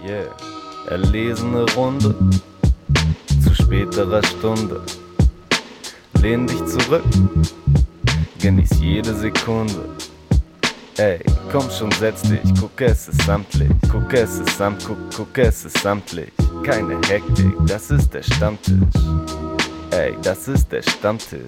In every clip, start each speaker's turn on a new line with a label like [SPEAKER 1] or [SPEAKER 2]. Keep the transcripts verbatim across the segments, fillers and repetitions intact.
[SPEAKER 1] Yeah, erlesene Runde zu späterer Stunde. Lehn dich zurück, genieß jede Sekunde. Ey, komm schon, setz dich, guck, es ist samtlich. Guck, es ist samt, guck, guck, es ist samtlich. Keine Hektik, das ist der Stammtisch. Ey, das ist der Stammtisch.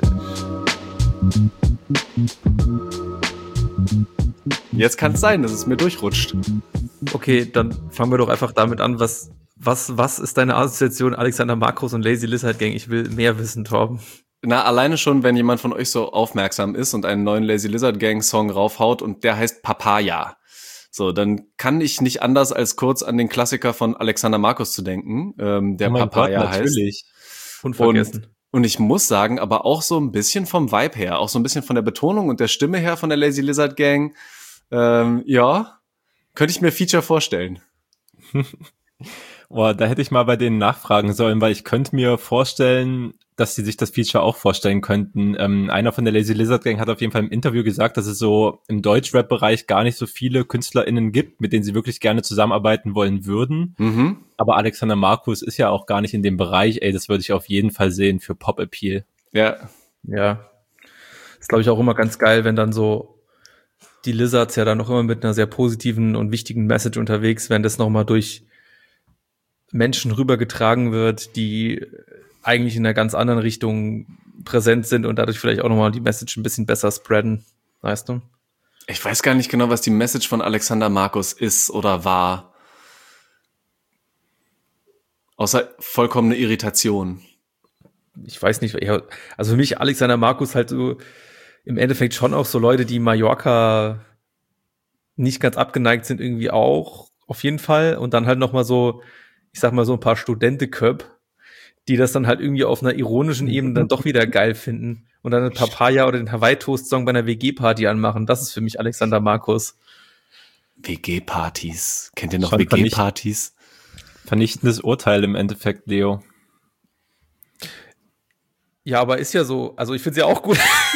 [SPEAKER 2] Jetzt kann es sein, dass es mir durchrutscht.
[SPEAKER 3] Okay, dann fangen wir doch einfach damit an, was, was, was ist deine Assoziation Alexander Markus und Lazy Lizard Gang? Ich will mehr wissen, Torben.
[SPEAKER 2] Na, alleine schon, wenn jemand von euch so aufmerksam ist und einen neuen Lazy Lizard Gang Song raufhaut und der heißt Papaya. So, dann kann ich nicht anders als kurz an den Klassiker von Alexander Markus zu denken, ähm, der
[SPEAKER 3] oh mein
[SPEAKER 2] Papaya
[SPEAKER 3] Gott, natürlich.
[SPEAKER 2] heißt.
[SPEAKER 3] Unvergessen.
[SPEAKER 2] Und, und ich muss sagen, aber auch so ein bisschen vom Vibe her, auch so ein bisschen von der Betonung und der Stimme her von der Lazy Lizard Gang, ähm, ja, könnte ich mir Feature vorstellen.
[SPEAKER 4] Boah, da hätte ich mal bei denen nachfragen sollen, weil ich könnte mir vorstellen, dass sie sich das Feature auch vorstellen könnten. Ähm, einer von der Lazy Lizard Gang hat auf jeden Fall im Interview gesagt, dass es so im Deutschrap-Bereich gar nicht so viele KünstlerInnen gibt, mit denen sie wirklich gerne zusammenarbeiten wollen würden.
[SPEAKER 2] Mhm.
[SPEAKER 4] Aber Alexander Markus ist ja auch gar nicht in dem Bereich. Ey, das würde ich auf jeden Fall sehen für Pop-Appeal.
[SPEAKER 2] Ja.
[SPEAKER 3] Ja. Ist, glaube ich, auch immer ganz geil, wenn dann so die Lizards ja dann noch immer mit einer sehr positiven und wichtigen Message unterwegs, wenn das nochmal durch Menschen rübergetragen wird, die eigentlich in einer ganz anderen Richtung präsent sind und dadurch vielleicht auch nochmal die Message ein bisschen besser spreaden, weißt du?
[SPEAKER 2] Ich weiß gar nicht genau, was die Message von Alexander Markus ist oder war. Außer vollkommene Irritation.
[SPEAKER 3] Ich weiß nicht, also für mich Alexander Markus halt so im Endeffekt schon auch so Leute, die Mallorca nicht ganz abgeneigt sind, irgendwie auch, auf jeden Fall. Und dann halt nochmal so, ich sag mal so ein paar Studentenköp, die das dann halt irgendwie auf einer ironischen Ebene dann doch wieder geil finden und dann ein Papaya oder den Hawaii-Toast-Song bei einer W G-Party anmachen. Das ist für mich Alexander Markus.
[SPEAKER 2] W G-Partys. Kennt ihr noch
[SPEAKER 4] Schon
[SPEAKER 2] W G-Partys?
[SPEAKER 4] Vernichtendes Urteil im Endeffekt, Leo.
[SPEAKER 3] Ja, aber ist ja so, also ich finde es ja auch gut.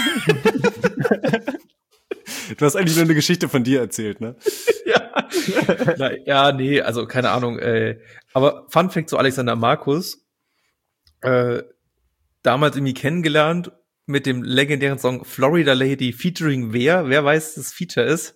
[SPEAKER 2] Du hast eigentlich nur eine Geschichte von dir erzählt, ne?
[SPEAKER 3] Ja. Na, ja, nee, also keine Ahnung. Äh, aber Fun Fact zu Alexander Markus. Äh, damals irgendwie kennengelernt mit dem legendären Song Florida Lady featuring wer? Wer weiß, das Feature ist?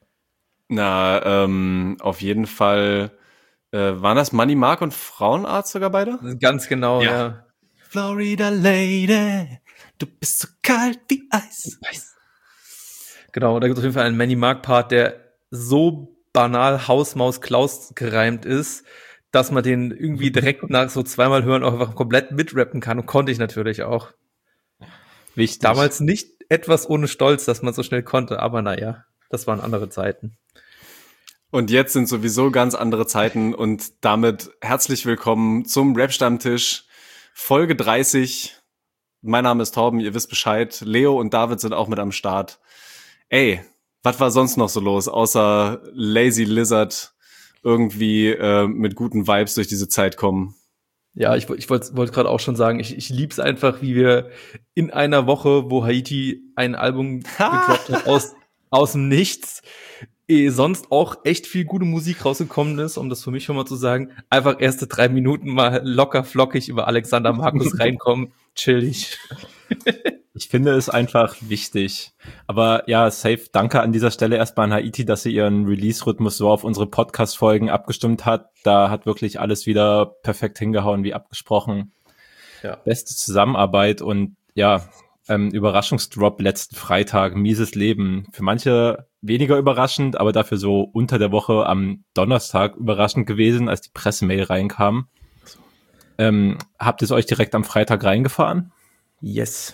[SPEAKER 2] Na, ähm, auf jeden Fall äh, waren das Money Mark und Frauenarzt sogar beide?
[SPEAKER 3] Ganz genau, ja.
[SPEAKER 2] ja. Florida Lady, du bist so kalt wie Eis.
[SPEAKER 3] Eis. Genau, da gibt es auf jeden Fall einen Manny Mark Part, der so banal Hausmaus Klaus gereimt ist, dass man den irgendwie direkt nach so zweimal hören auch einfach komplett mitrappen kann und konnte ich natürlich auch.
[SPEAKER 4] Wichtig.
[SPEAKER 3] Damals nicht etwas ohne Stolz, dass man so schnell konnte, aber naja, das waren andere Zeiten.
[SPEAKER 2] Und jetzt sind sowieso ganz andere Zeiten und damit herzlich willkommen zum Rap-Stammtisch, Folge dreißig. Mein Name ist Torben, ihr wisst Bescheid. Leo und David sind auch mit am Start. Ey, was war sonst noch so los, außer Lazy Lizard irgendwie äh, mit guten Vibes durch diese Zeit kommen?
[SPEAKER 3] Ja, ich, ich wollte wollt gerade auch schon sagen, ich, ich lieb's einfach, wie wir in einer Woche, wo Haiti ein Album gedroppt hat, aus, aus dem Nichts, eh sonst auch echt viel gute Musik rausgekommen ist, um das für mich schon mal zu sagen, einfach erste drei Minuten mal locker flockig über Alexander Markus reinkommen, chillig.
[SPEAKER 4] Ich finde es einfach wichtig. Aber ja, safe, danke an dieser Stelle erstmal an Haiti, dass sie ihren Release-Rhythmus so auf unsere Podcast-Folgen abgestimmt hat. Da hat wirklich alles wieder perfekt hingehauen, wie abgesprochen.
[SPEAKER 3] Ja.
[SPEAKER 4] Beste Zusammenarbeit und ja, ähm, Überraschungsdrop letzten Freitag, mieses Leben. Für manche weniger überraschend, aber dafür so unter der Woche am Donnerstag überraschend gewesen, als die Pressemail reinkam. Ähm, habt ihr es euch direkt am Freitag reingefahren?
[SPEAKER 3] Yes.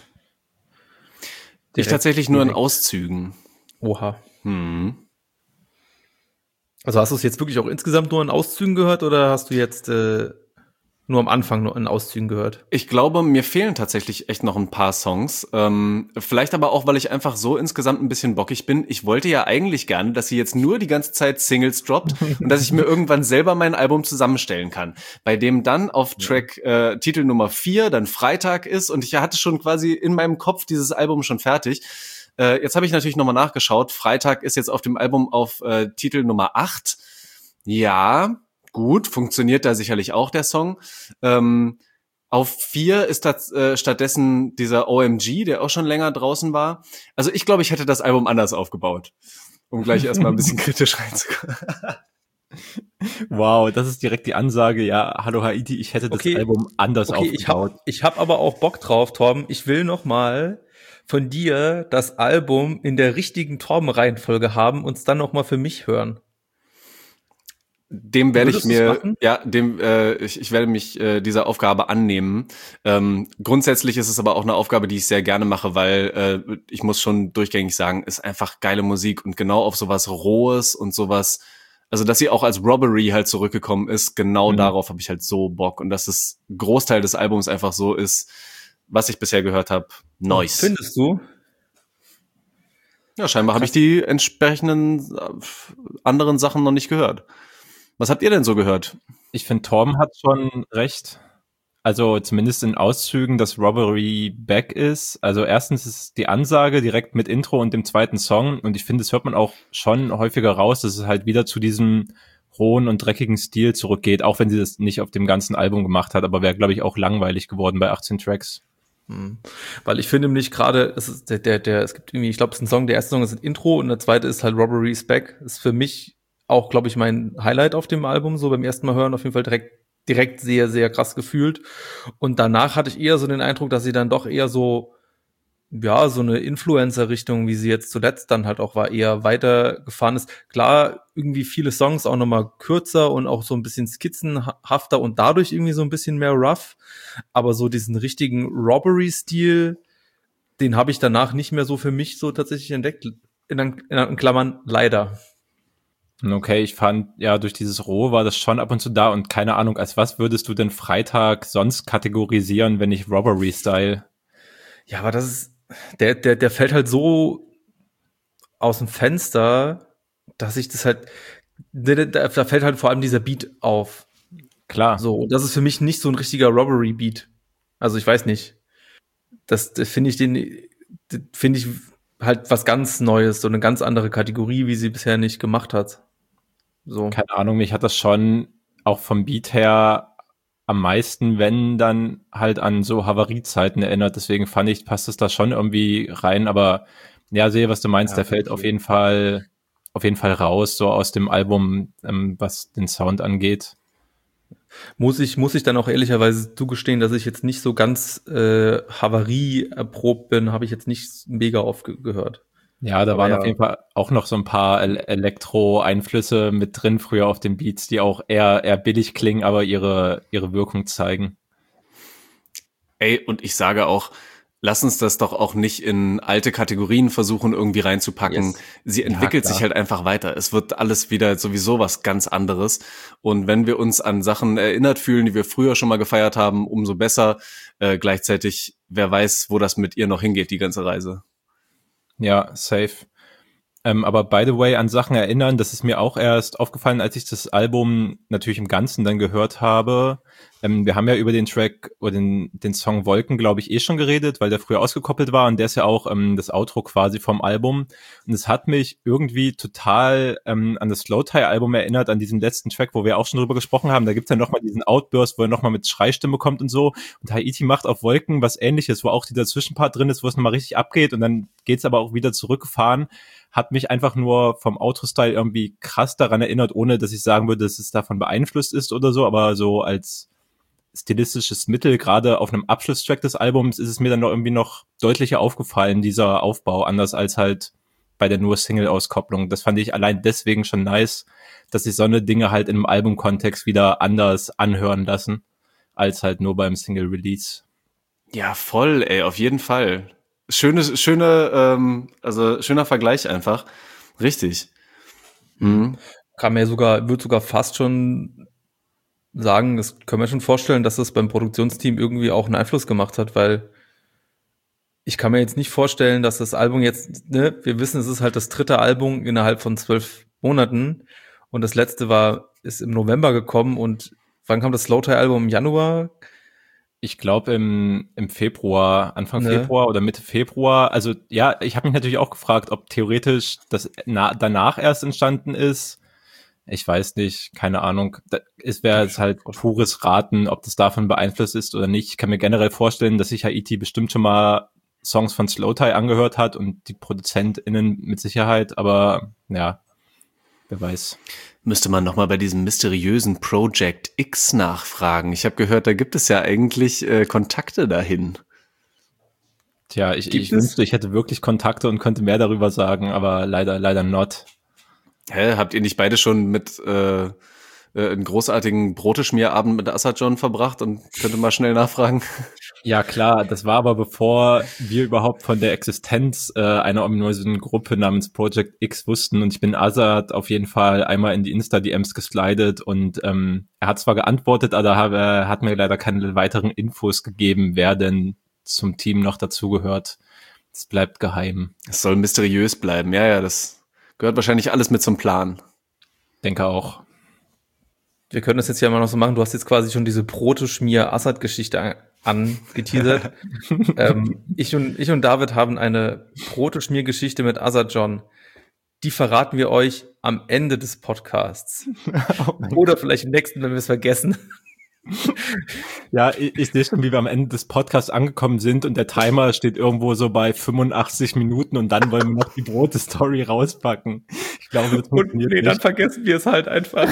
[SPEAKER 2] Ich tatsächlich nur in Auszügen.
[SPEAKER 3] Oha.
[SPEAKER 2] Hm.
[SPEAKER 3] Also hast du es jetzt wirklich auch insgesamt nur in Auszügen gehört oder hast du jetzt äh, nur am Anfang nur in Auszügen gehört?
[SPEAKER 2] Ich glaube, mir fehlen tatsächlich echt noch ein paar Songs. Ähm, vielleicht aber auch, weil ich einfach so insgesamt ein bisschen bockig bin. Ich wollte ja eigentlich gerne, dass sie jetzt nur die ganze Zeit Singles droppt und dass ich mir irgendwann selber mein Album zusammenstellen kann. Bei dem dann auf Track äh, Titel Nummer vier dann Freitag ist und ich hatte schon quasi in meinem Kopf dieses Album schon fertig. Äh, jetzt habe ich natürlich nochmal nachgeschaut. Freitag ist jetzt auf dem Album auf äh, Titel Nummer acht. Ja, gut, funktioniert da sicherlich auch der Song. Ähm, auf vier ist das äh, stattdessen dieser O M G, der auch schon länger draußen war. Also ich glaube, ich hätte das Album anders aufgebaut, um gleich erstmal ein bisschen kritisch reinzukommen.
[SPEAKER 4] Wow, das ist direkt die Ansage. Ja, hallo Haiti, ich hätte das
[SPEAKER 3] Okay,
[SPEAKER 4] Album anders
[SPEAKER 3] okay, ich
[SPEAKER 4] aufgebaut.
[SPEAKER 3] hab, ich hab aber auch Bock drauf, Torben. Ich will noch mal von dir das Album in der richtigen Torben-Reihenfolge haben und es dann noch mal für mich hören.
[SPEAKER 2] Dem werde ich
[SPEAKER 3] Würdest du's
[SPEAKER 2] mir,
[SPEAKER 3] machen?
[SPEAKER 2] ja, dem, äh, ich, ich werde mich äh, dieser Aufgabe annehmen. Ähm, grundsätzlich ist es aber auch eine Aufgabe, die ich sehr gerne mache, weil äh, ich muss schon durchgängig sagen, ist einfach geile Musik und genau auf sowas Rohes und sowas, also dass sie auch als Robbery halt zurückgekommen ist, genau
[SPEAKER 4] Mhm.
[SPEAKER 2] darauf habe ich halt so Bock und dass das Großteil des Albums einfach so ist, was ich bisher gehört habe, nice.
[SPEAKER 3] Findest du?
[SPEAKER 2] Ja, scheinbar habe ich die entsprechenden äh, anderen Sachen noch nicht gehört. Was habt ihr denn so gehört?
[SPEAKER 4] Ich finde, Torben hat schon recht. Also zumindest in Auszügen, dass Robbery back ist. Also erstens ist die Ansage direkt mit Intro und dem zweiten Song. Und ich finde, das hört man auch schon häufiger raus, dass es halt wieder zu diesem rohen und dreckigen Stil zurückgeht, auch wenn sie das nicht auf dem ganzen Album gemacht hat. Aber wäre, glaube ich, auch langweilig geworden bei achtzehn Tracks.
[SPEAKER 3] Hm. Weil ich finde nämlich gerade, es ist der, der, der, es gibt irgendwie, ich glaube, es ist ein Song, der erste Song ist ein Intro und der zweite ist halt Robbery is Back. Ist für mich auch, glaube ich, mein Highlight auf dem Album, so beim ersten Mal hören, auf jeden Fall direkt, direkt sehr, sehr krass gefühlt. Und danach hatte ich eher so den Eindruck, dass sie dann doch eher so, ja, so eine Influencer-Richtung, wie sie jetzt zuletzt dann halt auch war, eher weitergefahren ist. Klar, irgendwie viele Songs auch nochmal kürzer und auch so ein bisschen skizzenhafter und dadurch irgendwie so ein bisschen mehr rough. Aber so diesen richtigen Robbery-Stil, den habe ich danach nicht mehr so für mich so tatsächlich entdeckt. In, in Klammern, leider.
[SPEAKER 4] Okay, ich fand, ja, durch dieses Roh war das schon ab und zu da und keine Ahnung, als was würdest du denn Freitag sonst kategorisieren, wenn nicht Robbery-Style?
[SPEAKER 3] Ja, aber das ist, der, der, der fällt halt so aus dem Fenster, dass ich das halt, da, da fällt halt vor allem dieser Beat auf.
[SPEAKER 4] Klar.
[SPEAKER 3] So, und das ist für mich nicht so ein richtiger Robbery-Beat. Also ich weiß nicht. Das, das finde ich den, finde ich halt was ganz Neues, so eine ganz andere Kategorie, wie sie bisher nicht gemacht hat. So.
[SPEAKER 4] Keine Ahnung, mich hat das schon auch vom Beat her am meisten, wenn dann halt an so Havariezeiten erinnert. Deswegen fand ich, passt es da schon irgendwie rein. Aber ja, sehe, was du meinst.
[SPEAKER 3] Ja,
[SPEAKER 4] der fällt
[SPEAKER 3] okay.
[SPEAKER 4] auf jeden Fall, auf jeden Fall raus, so aus dem Album, ähm, was den Sound angeht.
[SPEAKER 3] Muss ich, muss ich dann auch ehrlicherweise zugestehen, dass ich jetzt nicht so ganz äh, Havarie erprobt bin, habe ich jetzt nicht mega oft ge- gehört.
[SPEAKER 4] Ja, da
[SPEAKER 3] Aber
[SPEAKER 4] waren
[SPEAKER 3] ja.
[SPEAKER 4] auf jeden Fall auch noch so ein paar El- Elektro-Einflüsse mit drin früher auf den Beats, die auch eher, eher billig klingen, aber ihre, ihre Wirkung zeigen.
[SPEAKER 2] Ey, und ich sage auch, lass uns das doch auch nicht in alte Kategorien versuchen, irgendwie reinzupacken.
[SPEAKER 3] Yes.
[SPEAKER 2] Sie entwickelt
[SPEAKER 3] Ja,
[SPEAKER 2] sich halt einfach weiter. Es wird alles wieder sowieso was ganz anderes. Und wenn wir uns an Sachen erinnert fühlen, die wir früher schon mal gefeiert haben, umso besser. Äh, gleichzeitig, wer weiß, wo das mit ihr noch hingeht, die ganze Reise.
[SPEAKER 4] Ja, safe. Ähm, aber by the way, an Sachen erinnern, das ist mir auch erst aufgefallen, als ich das Album natürlich im Ganzen dann gehört habe. Ähm, wir haben ja über den Track oder den, den Song Wolken, glaube ich, eh schon geredet, weil der früher ausgekoppelt war und der ist ja auch ähm, das Outro quasi vom Album. Und es hat mich irgendwie total ähm, an das Slowthai-Album erinnert, an diesen letzten Track, wo wir auch schon drüber gesprochen haben. Da gibt's ja nochmal diesen Outburst, wo er nochmal mit Schreistimme kommt und so. Und Haiti macht auf Wolken was Ähnliches, wo auch dieser Zwischenpart drin ist, wo es nochmal richtig abgeht und dann geht's aber auch wieder zurückgefahren. Hat mich einfach nur vom Outro-Style irgendwie krass daran erinnert, ohne dass ich sagen würde, dass es davon beeinflusst ist oder so, aber so als stilistisches Mittel, gerade auf einem Abschlusstrack des Albums, ist es mir dann noch irgendwie noch deutlicher aufgefallen, dieser Aufbau, anders als halt bei der nur Single-Auskopplung. Das fand ich allein deswegen schon nice, dass sich so eine Dinge halt in einem Albumkontext wieder anders anhören lassen, als halt nur beim Single-Release.
[SPEAKER 2] Ja, voll, ey, auf jeden Fall. Schöne, schöne, ähm, also schöner Vergleich einfach. Richtig. Mhm.
[SPEAKER 3] Kann mir sogar, würde sogar fast schon sagen, das können wir schon vorstellen, dass das beim Produktionsteam irgendwie auch einen Einfluss gemacht hat, weil ich kann mir jetzt nicht vorstellen, dass das Album jetzt, ne, wir wissen, es ist halt das dritte Album innerhalb von zwölf Monaten und das letzte war, ist im November gekommen und wann kam das Slowthai-Album? Im Januar?
[SPEAKER 4] Ich glaube im, im Februar, Anfang
[SPEAKER 3] Ne.
[SPEAKER 4] Februar oder Mitte Februar. Also ja, ich habe mich natürlich auch gefragt, ob theoretisch das na, danach erst entstanden ist. Ich weiß nicht, keine Ahnung. Da- Es wäre jetzt halt pures Raten, ob das davon beeinflusst ist oder nicht. Ich kann mir generell vorstellen, dass sich Haiti bestimmt schon mal Songs von Slowthai angehört hat und die ProduzentInnen mit Sicherheit, aber ja, wer weiß.
[SPEAKER 2] Müsste man nochmal bei diesem mysteriösen Project X nachfragen. Ich habe gehört, da gibt es ja eigentlich äh, Kontakte dahin.
[SPEAKER 4] Tja, ich,
[SPEAKER 2] Gibt
[SPEAKER 4] ich
[SPEAKER 2] es?
[SPEAKER 4] wünschte, ich hätte wirklich Kontakte und könnte mehr darüber sagen, aber leider, leider not.
[SPEAKER 2] Hä, habt ihr nicht beide schon mit äh, äh, einen großartigen Broteschmierabend mit Assad John verbracht und könnte mal schnell nachfragen?
[SPEAKER 4] Ja, klar, das war aber bevor wir überhaupt von der Existenz äh, einer ominösen Gruppe namens Project X wussten und ich bin Azad auf jeden Fall einmal in die Insta-D Ms geslidet und ähm, er hat zwar geantwortet, aber er hat mir leider keine weiteren Infos gegeben, wer denn zum Team noch dazugehört. Es bleibt geheim,
[SPEAKER 2] Es soll mysteriös bleiben. Ja, ja, das gehört wahrscheinlich alles mit zum Plan.
[SPEAKER 4] denke auch.
[SPEAKER 3] Wir können das jetzt ja mal noch so machen. Du hast jetzt quasi schon diese Broteschmier-Assad-Geschichte an- angeteasert. ähm, ich, und, ich und David haben eine Broteschmier-Geschichte mit Assad John. Die verraten wir euch am Ende des Podcasts. Oder vielleicht im nächsten, wenn wir es vergessen.
[SPEAKER 4] Ja, ich, ich sehe schon, wie wir am Ende des Podcasts angekommen sind und der Timer steht irgendwo so bei fünfundachtzig Minuten und dann wollen wir noch die Brote-Story rauspacken. Ich glaube, das
[SPEAKER 3] Und
[SPEAKER 4] funktioniert
[SPEAKER 3] nee, dann
[SPEAKER 4] nicht.
[SPEAKER 3] vergessen wir es halt einfach.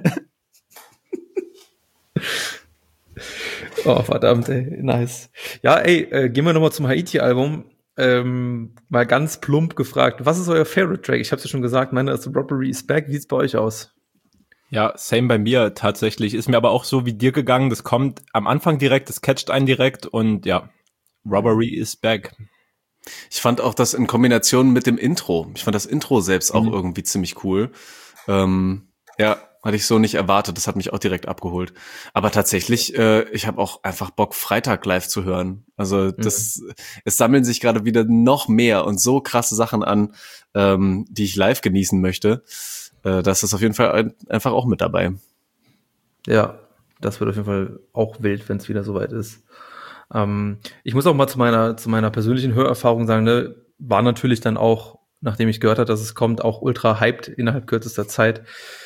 [SPEAKER 3] Oh, verdammt, ey, nice. Ja, ey, äh, gehen wir nochmal zum Haiti-Album. Ähm, mal ganz plump gefragt, was ist euer Favorite Track? Ich hab's ja schon gesagt, meine ist Robbery is Back. Wie sieht's bei euch aus?
[SPEAKER 4] Ja, same bei mir tatsächlich. Ist mir aber auch so wie dir gegangen. Das kommt am Anfang direkt, das catcht einen direkt und ja, Robbery is back.
[SPEAKER 2] Ich fand auch das in Kombination mit dem Intro. Ich fand das Intro selbst auch
[SPEAKER 4] Mhm.
[SPEAKER 2] irgendwie ziemlich cool. Ähm, ja, hatte ich so nicht erwartet. Das hat mich auch direkt abgeholt. Aber tatsächlich, äh, ich habe auch einfach Bock, Freitag live zu hören. Also das, es sammeln sich gerade wieder noch mehr und so krasse Sachen an, ähm, die ich live genießen möchte. Äh, das ist auf jeden Fall ein, einfach auch mit dabei.
[SPEAKER 3] Ja, das wird auf jeden Fall auch wild, wenn es wieder soweit ist. Ähm, ich muss auch mal zu meiner, zu meiner persönlichen Hörerfahrung sagen, ne, war natürlich dann auch, nachdem ich gehört habe, dass es kommt, auch ultra hyped innerhalb kürzester Zeit.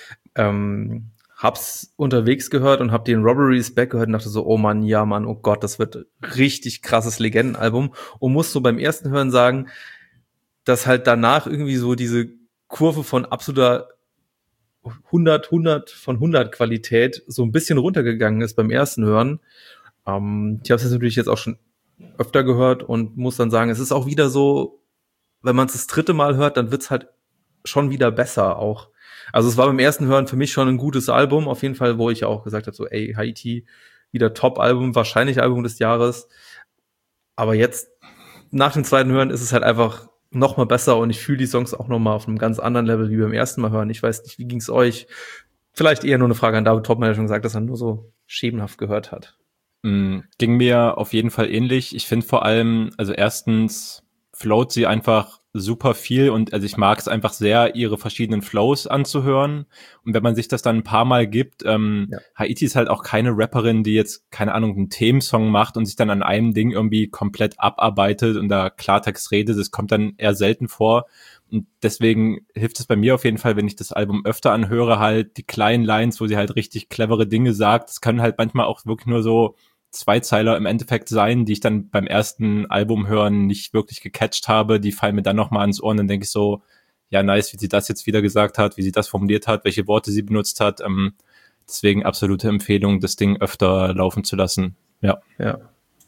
[SPEAKER 3] Ähm, hab's unterwegs gehört und hab den Robbery is Back gehört und dachte so, oh Mann, ja Mann, oh Gott, das wird richtig krasses Legendenalbum. Und muss so beim ersten Hören sagen, dass halt danach irgendwie so diese Kurve von absoluter hundert, hundert von hundert Qualität so ein bisschen runtergegangen ist beim ersten Hören. Ähm, ich habe es jetzt natürlich jetzt auch schon öfter gehört und muss dann sagen, es ist auch wieder so, wenn man es das dritte Mal hört, dann wird's halt schon wieder besser auch. Also es war beim ersten Hören für mich schon ein gutes Album, auf jeden Fall, wo ich auch gesagt habe, so ey, Haiti, wieder Top-Album, wahrscheinlich Album des Jahres. Aber jetzt, nach dem zweiten Hören, ist es halt einfach noch mal besser und ich fühle die Songs auch noch mal auf einem ganz anderen Level wie beim ersten Mal hören. Ich weiß nicht, wie ging's euch? Vielleicht eher nur eine Frage an David Topmann, der schon gesagt, dass er nur so schemenhaft gehört hat.
[SPEAKER 4] Mm, Ging mir auf jeden Fall ähnlich. Ich finde vor allem, also erstens float sie einfach super viel und also ich mag es einfach sehr, ihre verschiedenen Flows anzuhören. Und wenn man sich das dann ein paar Mal gibt, ähm,
[SPEAKER 3] Ja.
[SPEAKER 4] Haiti ist halt auch keine Rapperin, die jetzt, keine Ahnung, einen Themensong macht und sich dann an einem Ding irgendwie komplett abarbeitet und da Klartext redet. Das kommt dann eher selten vor. Und deswegen hilft es bei mir auf jeden Fall, wenn ich das Album öfter anhöre, halt die kleinen Lines, wo sie halt richtig clevere Dinge sagt. Das können halt manchmal auch wirklich nur so Zweizeiler im Endeffekt sein, die ich dann beim ersten Album hören nicht wirklich gecatcht habe. Die fallen mir dann nochmal ans Ohr und dann denke ich so, ja nice, wie sie das jetzt wieder gesagt hat, wie sie das formuliert hat, welche Worte sie benutzt hat. Ähm, deswegen absolute Empfehlung, das Ding öfter laufen zu lassen. Ja.
[SPEAKER 3] Ja.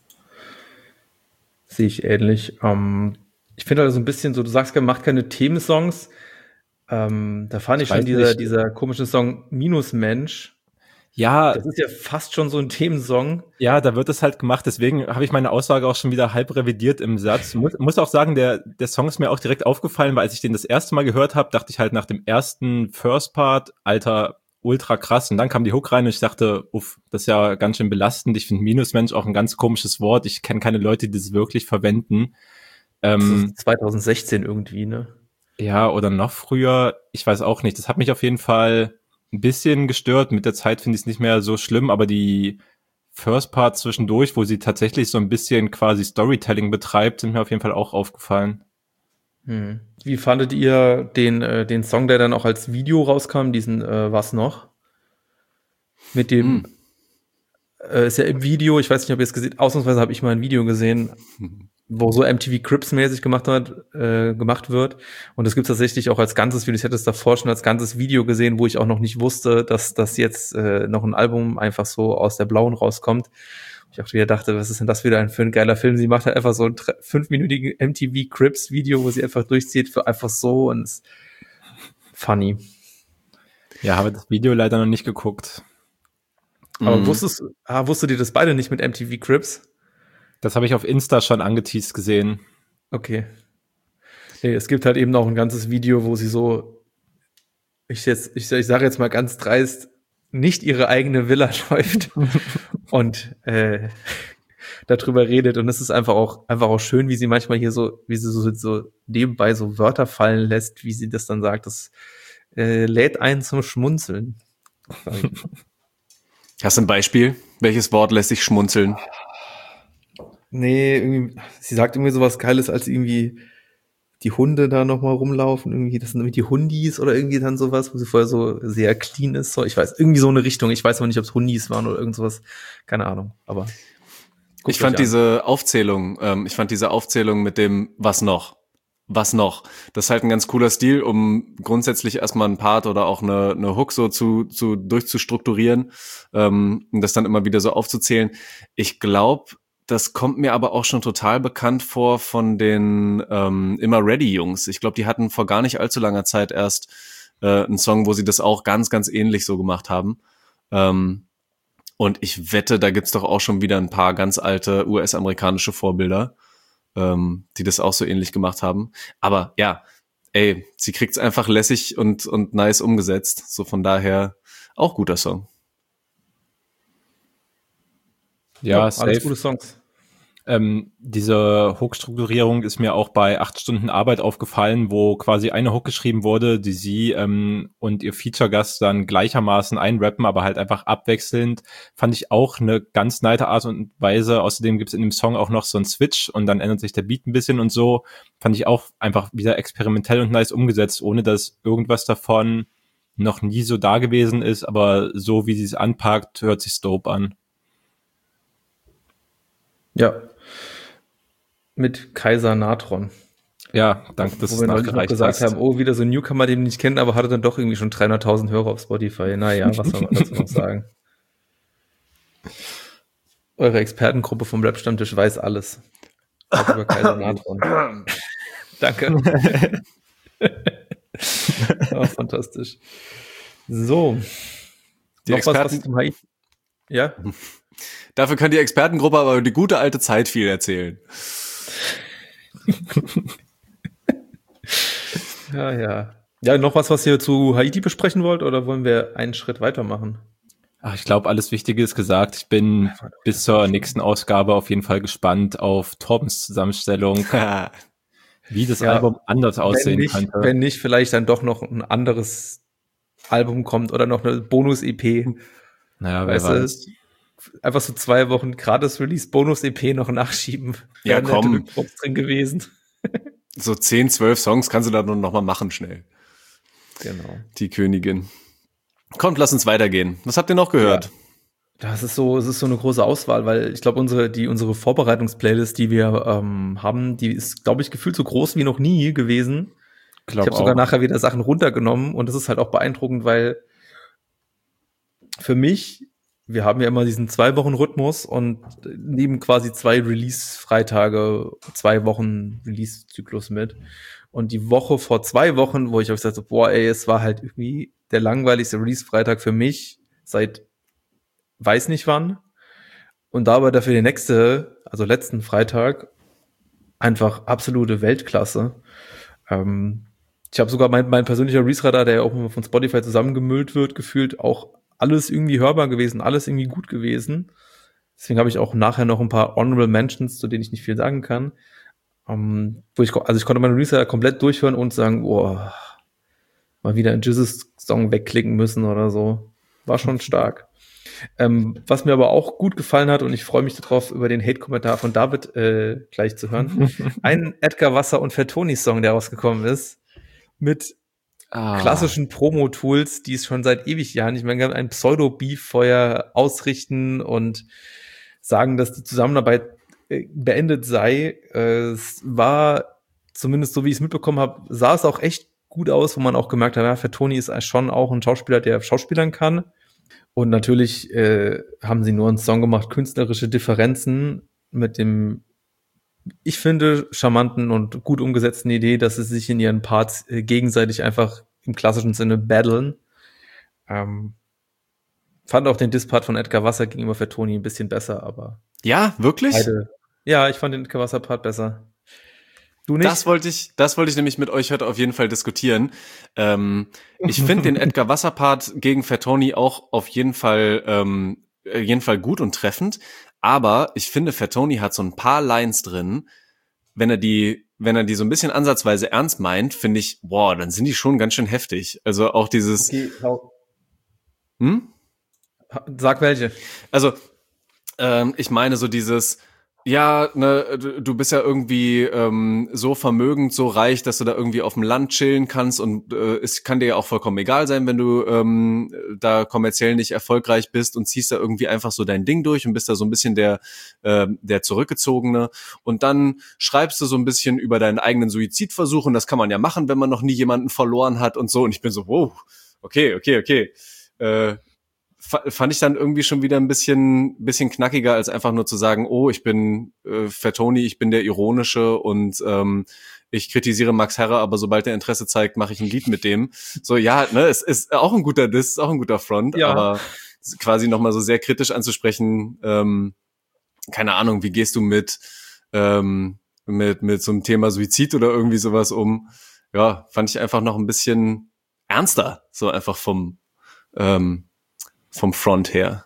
[SPEAKER 3] Sehe ich ähnlich. Ähm, ich finde halt so ein bisschen so, du sagst, er macht keine Themensongs. Ähm, da fand ich,
[SPEAKER 4] Ich
[SPEAKER 3] schon
[SPEAKER 4] weiß
[SPEAKER 3] dieser,
[SPEAKER 4] nicht.
[SPEAKER 3] dieser komische Song Minusmensch.
[SPEAKER 4] Ja,
[SPEAKER 3] Das ist ja fast schon so ein Themensong.
[SPEAKER 4] ja, da wird es halt gemacht. Deswegen habe ich meine Aussage auch schon wieder halb revidiert im Satz. Muss, muss auch sagen, der, der Song ist mir auch direkt aufgefallen, weil als ich den das erste Mal gehört habe, dachte ich halt nach dem ersten First Part, Alter, ultra krass. Und dann kam die Hook rein und ich dachte, uff, das ist ja ganz schön belastend. Ich finde Minusmensch auch ein ganz komisches Wort. Ich kenne keine Leute, die das wirklich verwenden.
[SPEAKER 3] Das
[SPEAKER 4] Ähm,
[SPEAKER 3] ist zwanzig sechzehn irgendwie, ne?
[SPEAKER 4] ja, oder noch früher. Ich weiß auch nicht. Das hat mich auf jeden Fall ein bisschen gestört. Mit der Zeit finde ich es nicht mehr so schlimm, aber die First Part zwischendurch, wo sie tatsächlich so ein bisschen quasi Storytelling betreibt, sind mir auf jeden Fall auch aufgefallen.
[SPEAKER 3] Hm. Wie fandet ihr den, äh, den Song, der dann auch als Video rauskam, diesen äh, Was noch? Mit dem,
[SPEAKER 2] Hm.
[SPEAKER 3] äh, ist ja im Video, ich weiß nicht, ob ihr es gesehen, ausnahmsweise habe ich mal ein Video gesehen, wo so M T V Cribs mäßig gemacht hat, äh, gemacht wird. Und das gibt es tatsächlich auch als ganzes Video. Ich hätte es davor schon als ganzes Video gesehen, wo ich auch noch nicht wusste, dass das jetzt äh, noch ein Album einfach so aus der Blauen rauskommt. Ich auch wieder dachte, was ist denn das wieder für ein geiler Film? Sie macht halt einfach so ein tre- fünfminütigen M T V Cribs Video, wo sie einfach durchzieht für einfach so und ist funny.
[SPEAKER 4] Ja, habe das Video leider noch nicht geguckt.
[SPEAKER 3] Aber
[SPEAKER 2] Mhm.
[SPEAKER 3] wusstest, ah, wusstet ihr das beide nicht mit M T V Cribs?
[SPEAKER 4] Das habe ich auf Insta schon angeteased gesehen.
[SPEAKER 3] Okay. Nee, es gibt halt eben auch ein ganzes Video, wo sie so, ich jetzt, ich, ich sage jetzt mal ganz dreist, nicht ihre eigene Villa läuft und äh, darüber redet. Und es ist einfach auch einfach auch schön, wie sie manchmal hier so, wie sie so, so nebenbei so Wörter fallen lässt, wie sie das dann sagt. Das äh, lädt einen zum Schmunzeln.
[SPEAKER 2] Hast du ein Beispiel? Welches Wort lässt sich schmunzeln?
[SPEAKER 3] Nee, irgendwie, sie sagt irgendwie sowas Geiles, als irgendwie die Hunde da nochmal rumlaufen, irgendwie, das sind irgendwie die Hundis oder irgendwie dann sowas, wo sie vorher so sehr clean ist, so, ich weiß, irgendwie so eine Richtung, ich weiß aber nicht, ob es Hundis waren oder irgend sowas, keine Ahnung, aber guckt
[SPEAKER 2] Ich fand
[SPEAKER 3] euch an.
[SPEAKER 2] diese Aufzählung, ähm, ich fand diese Aufzählung mit dem Was noch? Was noch? Das ist halt ein ganz cooler Stil, um grundsätzlich erstmal einen Part oder auch eine, eine Hook so zu, zu durchzustrukturieren, ähm, und das dann immer wieder so aufzuzählen. Ich glaube, das kommt mir aber auch schon total bekannt vor von den ähm, Immer Ready Jungs. Ich glaube, die hatten vor gar nicht allzu langer Zeit erst äh, einen Song, wo sie das auch ganz, ganz ähnlich so gemacht haben. Ähm, und ich wette, da gibt's doch auch schon wieder ein paar ganz alte U S-amerikanische Vorbilder, ähm, die das auch so ähnlich gemacht haben. Aber ja, ey, sie kriegt's einfach lässig und, und nice umgesetzt. So von daher auch guter Song.
[SPEAKER 4] Ja,
[SPEAKER 3] alles
[SPEAKER 4] safe.
[SPEAKER 3] gute Songs.
[SPEAKER 4] Ähm, diese Hook-Strukturierung ist mir auch bei acht Stunden Arbeit aufgefallen, wo quasi eine Hook geschrieben wurde, die sie ähm, und ihr Feature-Gast dann gleichermaßen einrappen, aber halt einfach abwechselnd. Fand ich auch eine ganz nice Art und Weise. Außerdem gibt es in dem Song auch noch so einen Switch und dann ändert sich der Beat ein bisschen und so. Fand ich auch einfach wieder experimentell und nice umgesetzt, ohne dass irgendwas davon noch nie so da gewesen ist, aber so wie sie es anpackt, hört sich dope an.
[SPEAKER 3] Ja. Mit Kaiser Natron.
[SPEAKER 4] Ja, danke, dass
[SPEAKER 3] Wo
[SPEAKER 4] es
[SPEAKER 3] wir neulich noch
[SPEAKER 4] nachgereicht
[SPEAKER 3] gesagt
[SPEAKER 4] hast.
[SPEAKER 3] haben, oh, wieder so ein Newcomer, den wir nicht kennen, aber hatte dann doch irgendwie schon dreihunderttausend Hörer auf Spotify. Naja, was soll man dazu noch sagen? Eure Expertengruppe vom Rap-Stammtisch weiß alles. Auch über Kaiser Natron. Danke. Oh, fantastisch. So.
[SPEAKER 2] Die
[SPEAKER 3] noch was, was
[SPEAKER 2] Experten-
[SPEAKER 3] zum H I. Ja?
[SPEAKER 2] Dafür kann die Expertengruppe aber über die gute alte Zeit viel erzählen.
[SPEAKER 3] Ja, ja. Ja, noch was, was ihr zu Haiti besprechen wollt, oder wollen wir einen Schritt weitermachen?
[SPEAKER 4] Ach, ich glaube, alles Wichtige ist gesagt. Ich bin bis zur nächsten Ausgabe auf jeden Fall gespannt auf Torbens Zusammenstellung, wie das
[SPEAKER 3] Ja,
[SPEAKER 4] Album anders
[SPEAKER 3] Wenn
[SPEAKER 4] aussehen
[SPEAKER 3] nicht,
[SPEAKER 4] könnte.
[SPEAKER 3] wenn nicht, vielleicht dann doch noch ein anderes Album kommt oder noch eine Bonus-E P.
[SPEAKER 4] naja, wer
[SPEAKER 3] Weißt
[SPEAKER 4] weiß.
[SPEAKER 3] du, einfach so zwei Wochen Gratis-Release, Bonus-E P noch nachschieben.
[SPEAKER 2] Ja,
[SPEAKER 3] Wären
[SPEAKER 2] komm.
[SPEAKER 3] nette Drops drin gewesen.
[SPEAKER 2] So zehn, zwölf Songs kannst du da nur noch mal machen schnell.
[SPEAKER 3] Genau.
[SPEAKER 2] Die Königin. Kommt, lass uns weitergehen. Was habt ihr noch gehört?
[SPEAKER 3] Das ist so, es ist so eine große Auswahl, weil ich glaube, unsere, die, unsere Vorbereitungsplaylist, die wir ähm, haben, die ist, glaube ich, gefühlt so groß wie noch nie gewesen.
[SPEAKER 4] Glaub
[SPEAKER 3] Ich habe sogar
[SPEAKER 4] auch.
[SPEAKER 3] nachher wieder Sachen runtergenommen und das ist halt auch beeindruckend, weil für mich, wir haben ja immer diesen Zwei-Wochen-Rhythmus und nehmen quasi zwei Release-Freitage, zwei Wochen Release-Zyklus mit. Und die Woche vor zwei Wochen, wo ich auch gesagt habe, boah, ey, es war halt irgendwie der langweiligste Release-Freitag für mich seit weiß nicht wann. Und da aber dafür der nächste, also letzten Freitag, einfach absolute Weltklasse. Ähm, ich habe sogar mein, mein persönlicher Release-Radar, der ja auch immer von Spotify zusammengemüllt wird, gefühlt auch alles irgendwie hörbar gewesen, alles irgendwie gut gewesen. Deswegen habe ich auch nachher noch ein paar Honorable Mentions, zu denen ich nicht viel sagen kann. Um, wo ich, also ich konnte meinen Release komplett durchhören und sagen, oh, mal wieder einen Jesus-Song wegklicken müssen oder so. War schon stark. Ähm, was mir aber auch gut gefallen hat, und ich freue mich darauf, über den Hate-Kommentar von David äh, gleich zu hören, ein Edgar Wasser und Fatoni-Song, der rausgekommen ist, mit
[SPEAKER 2] Ah.
[SPEAKER 3] klassischen Promo-Tools, die es schon seit ewig Jahren nicht mehr gab, ein Pseudo-Beef vorher ausrichten und sagen, dass die Zusammenarbeit äh, beendet sei. Äh, es war, zumindest so wie ich es mitbekommen habe, sah es auch echt gut aus, wo man auch gemerkt hat, ja, Fatoni ist schon auch ein Schauspieler, der Schauspielern kann. Und natürlich äh, haben sie nur einen Song gemacht, künstlerische Differenzen mit dem, ich finde, charmanten und gut umgesetzten Idee, dass sie sich in ihren Parts äh, gegenseitig einfach im klassischen Sinne battlen. Ähm, fand auch den Diss-Part von Edgar Wasser gegenüber Fatoni ein bisschen besser, aber
[SPEAKER 2] Ja, wirklich?
[SPEAKER 3] beide. Ja, ich fand den Edgar Wasser-Part besser. Du nicht?
[SPEAKER 2] Das wollte ich, das wollte ich nämlich mit euch heute auf jeden Fall diskutieren. Ähm, ich finde den Edgar Wasser Part gegen Fatoni auch auf jeden Fall, ähm, jeden Fall gut und treffend. Aber ich finde, Fatoni hat so ein paar Lines drin. Wenn er die, wenn er die so ein bisschen ansatzweise ernst meint, finde ich, boah, dann sind die schon ganz schön heftig. Also auch dieses,
[SPEAKER 3] Okay, hau.
[SPEAKER 2] hm?
[SPEAKER 3] Sag welche.
[SPEAKER 2] Also, ähm, ich meine so dieses, ja, ne, du du bist ja irgendwie ähm, so vermögend, so reich, dass du da irgendwie auf dem Land chillen kannst und äh, es kann dir ja auch vollkommen egal sein, wenn du ähm, da kommerziell nicht erfolgreich bist und ziehst da irgendwie einfach so dein Ding durch und bist da so ein bisschen der äh, der Zurückgezogene und dann schreibst du so ein bisschen über deinen eigenen Suizidversuch und das kann man ja machen, wenn man noch nie jemanden verloren hat und so und ich bin so, wow, okay, okay, okay, äh, fand ich dann irgendwie schon wieder ein bisschen bisschen knackiger, als einfach nur zu sagen, oh, ich bin äh, Fatoni, ich bin der Ironische und ähm, ich kritisiere Max Herre, aber sobald er Interesse zeigt, mache ich ein Lied mit dem. So, ja, ne, es ist auch ein guter Diss, ist auch ein guter Front,
[SPEAKER 3] Ja.
[SPEAKER 2] aber quasi nochmal so sehr kritisch anzusprechen, ähm, keine Ahnung, wie gehst du mit ähm, mit mit so einem Thema Suizid oder irgendwie sowas um? Ja, fand ich einfach noch ein bisschen ernster, so einfach vom ähm, vom Front her.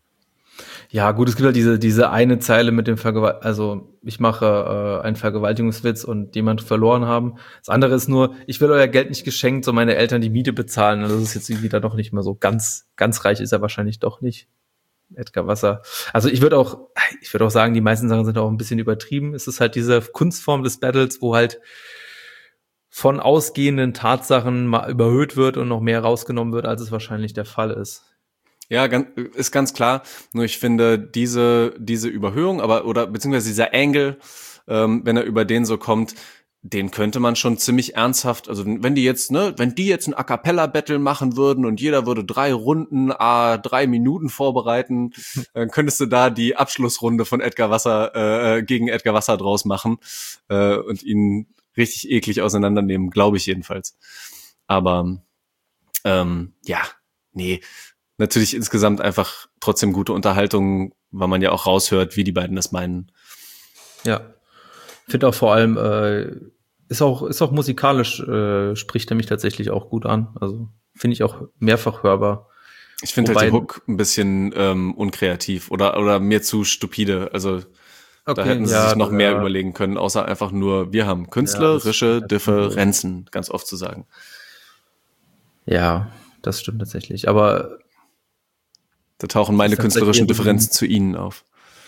[SPEAKER 3] Ja, gut, es gibt halt diese, diese eine Zeile mit dem Vergewalt, also ich mache äh, einen Vergewaltigungswitz und jemand verloren haben. Das andere ist nur, ich will euer Geld nicht geschenkt, so meine Eltern die Miete bezahlen. Also das ist jetzt irgendwie da doch nicht mehr so ganz, ganz reich ist er wahrscheinlich doch nicht. Edgar Wasser. Also ich würde auch, ich würde auch sagen, die meisten Sachen sind auch ein bisschen übertrieben. Es ist halt diese Kunstform des Battles, wo halt von ausgehenden Tatsachen mal überhöht wird und noch mehr rausgenommen wird, als es wahrscheinlich der Fall ist.
[SPEAKER 2] Ja, ganz, ist ganz klar. Nur ich finde diese diese Überhöhung, aber oder beziehungsweise dieser Angle, ähm, wenn er über den so kommt, den könnte man schon ziemlich ernsthaft. Also wenn die jetzt, ne, wenn die jetzt ein A cappella Battle machen würden und jeder würde drei Runden, a drei Minuten vorbereiten, dann könntest du da die Abschlussrunde von Edgar Wasser äh, gegen Edgar Wasser draus machen äh, und ihn richtig eklig auseinandernehmen, glaube ich jedenfalls. Aber ähm, ja, nee. Natürlich insgesamt einfach trotzdem gute Unterhaltung, weil man ja auch raushört, wie die beiden das meinen.
[SPEAKER 3] Ja, finde auch vor allem äh, ist auch ist auch musikalisch äh, spricht er mich tatsächlich auch gut an. Also finde ich auch mehrfach hörbar.
[SPEAKER 2] Ich finde halt die Hook ein bisschen ähm, unkreativ oder oder mir zu stupide. Also okay, da hätten sie ja, sich noch mehr ja. überlegen können, außer einfach nur, wir haben künstlerische ja, Differenzen, ganz oft zu sagen.
[SPEAKER 3] Ja, das stimmt tatsächlich. Aber
[SPEAKER 2] da tauchen meine künstlerischen Differenzen zu ihnen auf.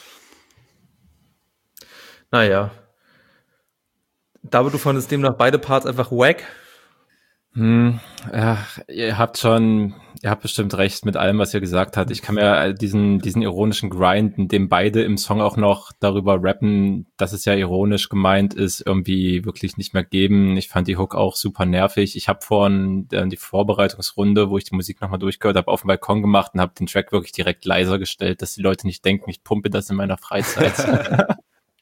[SPEAKER 3] Naja. David, du fandest demnach beide Parts einfach wack?
[SPEAKER 4] Hm, ja, ihr habt schon, ihr habt bestimmt recht mit allem, was ihr gesagt habt. Ich kann mir diesen, diesen ironischen Grind, in dem beide im Song auch noch darüber rappen, dass es ja ironisch gemeint ist, irgendwie wirklich nicht mehr geben. Ich fand die Hook auch super nervig. Ich habe vorhin äh, die Vorbereitungsrunde, wo ich die Musik nochmal durchgehört habe, auf dem Balkon gemacht und habe den Track wirklich direkt leiser gestellt, dass die Leute nicht denken, ich pumpe das in meiner Freizeit.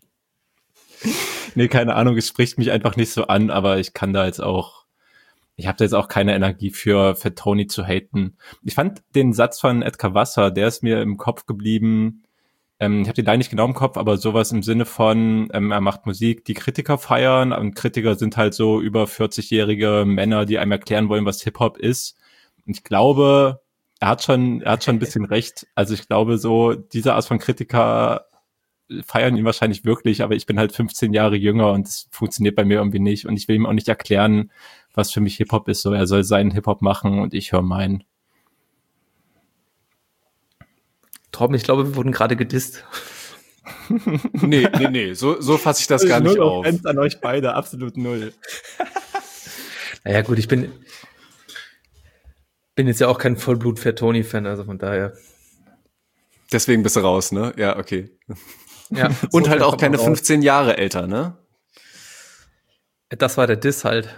[SPEAKER 4] Nee, keine Ahnung, es spricht mich einfach nicht so an, aber ich kann da jetzt auch Ich habe da jetzt auch keine Energie für Fatoni zu haten. Ich fand den Satz von Edgar Wasser, der ist mir im Kopf geblieben. Ähm, ich habe den Line nicht genau im Kopf, aber sowas im Sinne von, ähm, er macht Musik, die Kritiker feiern. Und Kritiker sind halt so über vierzig-jährige Männer, die einem erklären wollen, was Hip-Hop ist. Und ich glaube, er hat schon, er hat schon ein bisschen recht. Also ich glaube so, diese Art von Kritiker feiern ihn wahrscheinlich wirklich, aber ich bin halt fünfzehn Jahre jünger und es funktioniert bei mir irgendwie nicht. Und ich will ihm auch nicht erklären, was für mich Hip-Hop ist. So, er soll seinen Hip-Hop machen und ich höre meinen.
[SPEAKER 3] Torben, ich glaube, wir wurden gerade gedisst.
[SPEAKER 2] Nee, nee, nee, so, so fasse ich das gar nicht
[SPEAKER 4] null
[SPEAKER 2] auf.
[SPEAKER 4] Offense an euch beide, absolut null.
[SPEAKER 3] Naja, gut, ich bin, bin jetzt ja auch kein Vollblut-Fatoni-Fan, also von daher.
[SPEAKER 2] Deswegen bist du raus, ne? Ja, okay.
[SPEAKER 3] Ja,
[SPEAKER 2] Und halt
[SPEAKER 3] insofern
[SPEAKER 2] auch
[SPEAKER 3] kommt
[SPEAKER 2] keine
[SPEAKER 3] man raus.
[SPEAKER 2] fünfzehn Jahre älter, ne?
[SPEAKER 3] Das war der Diss halt.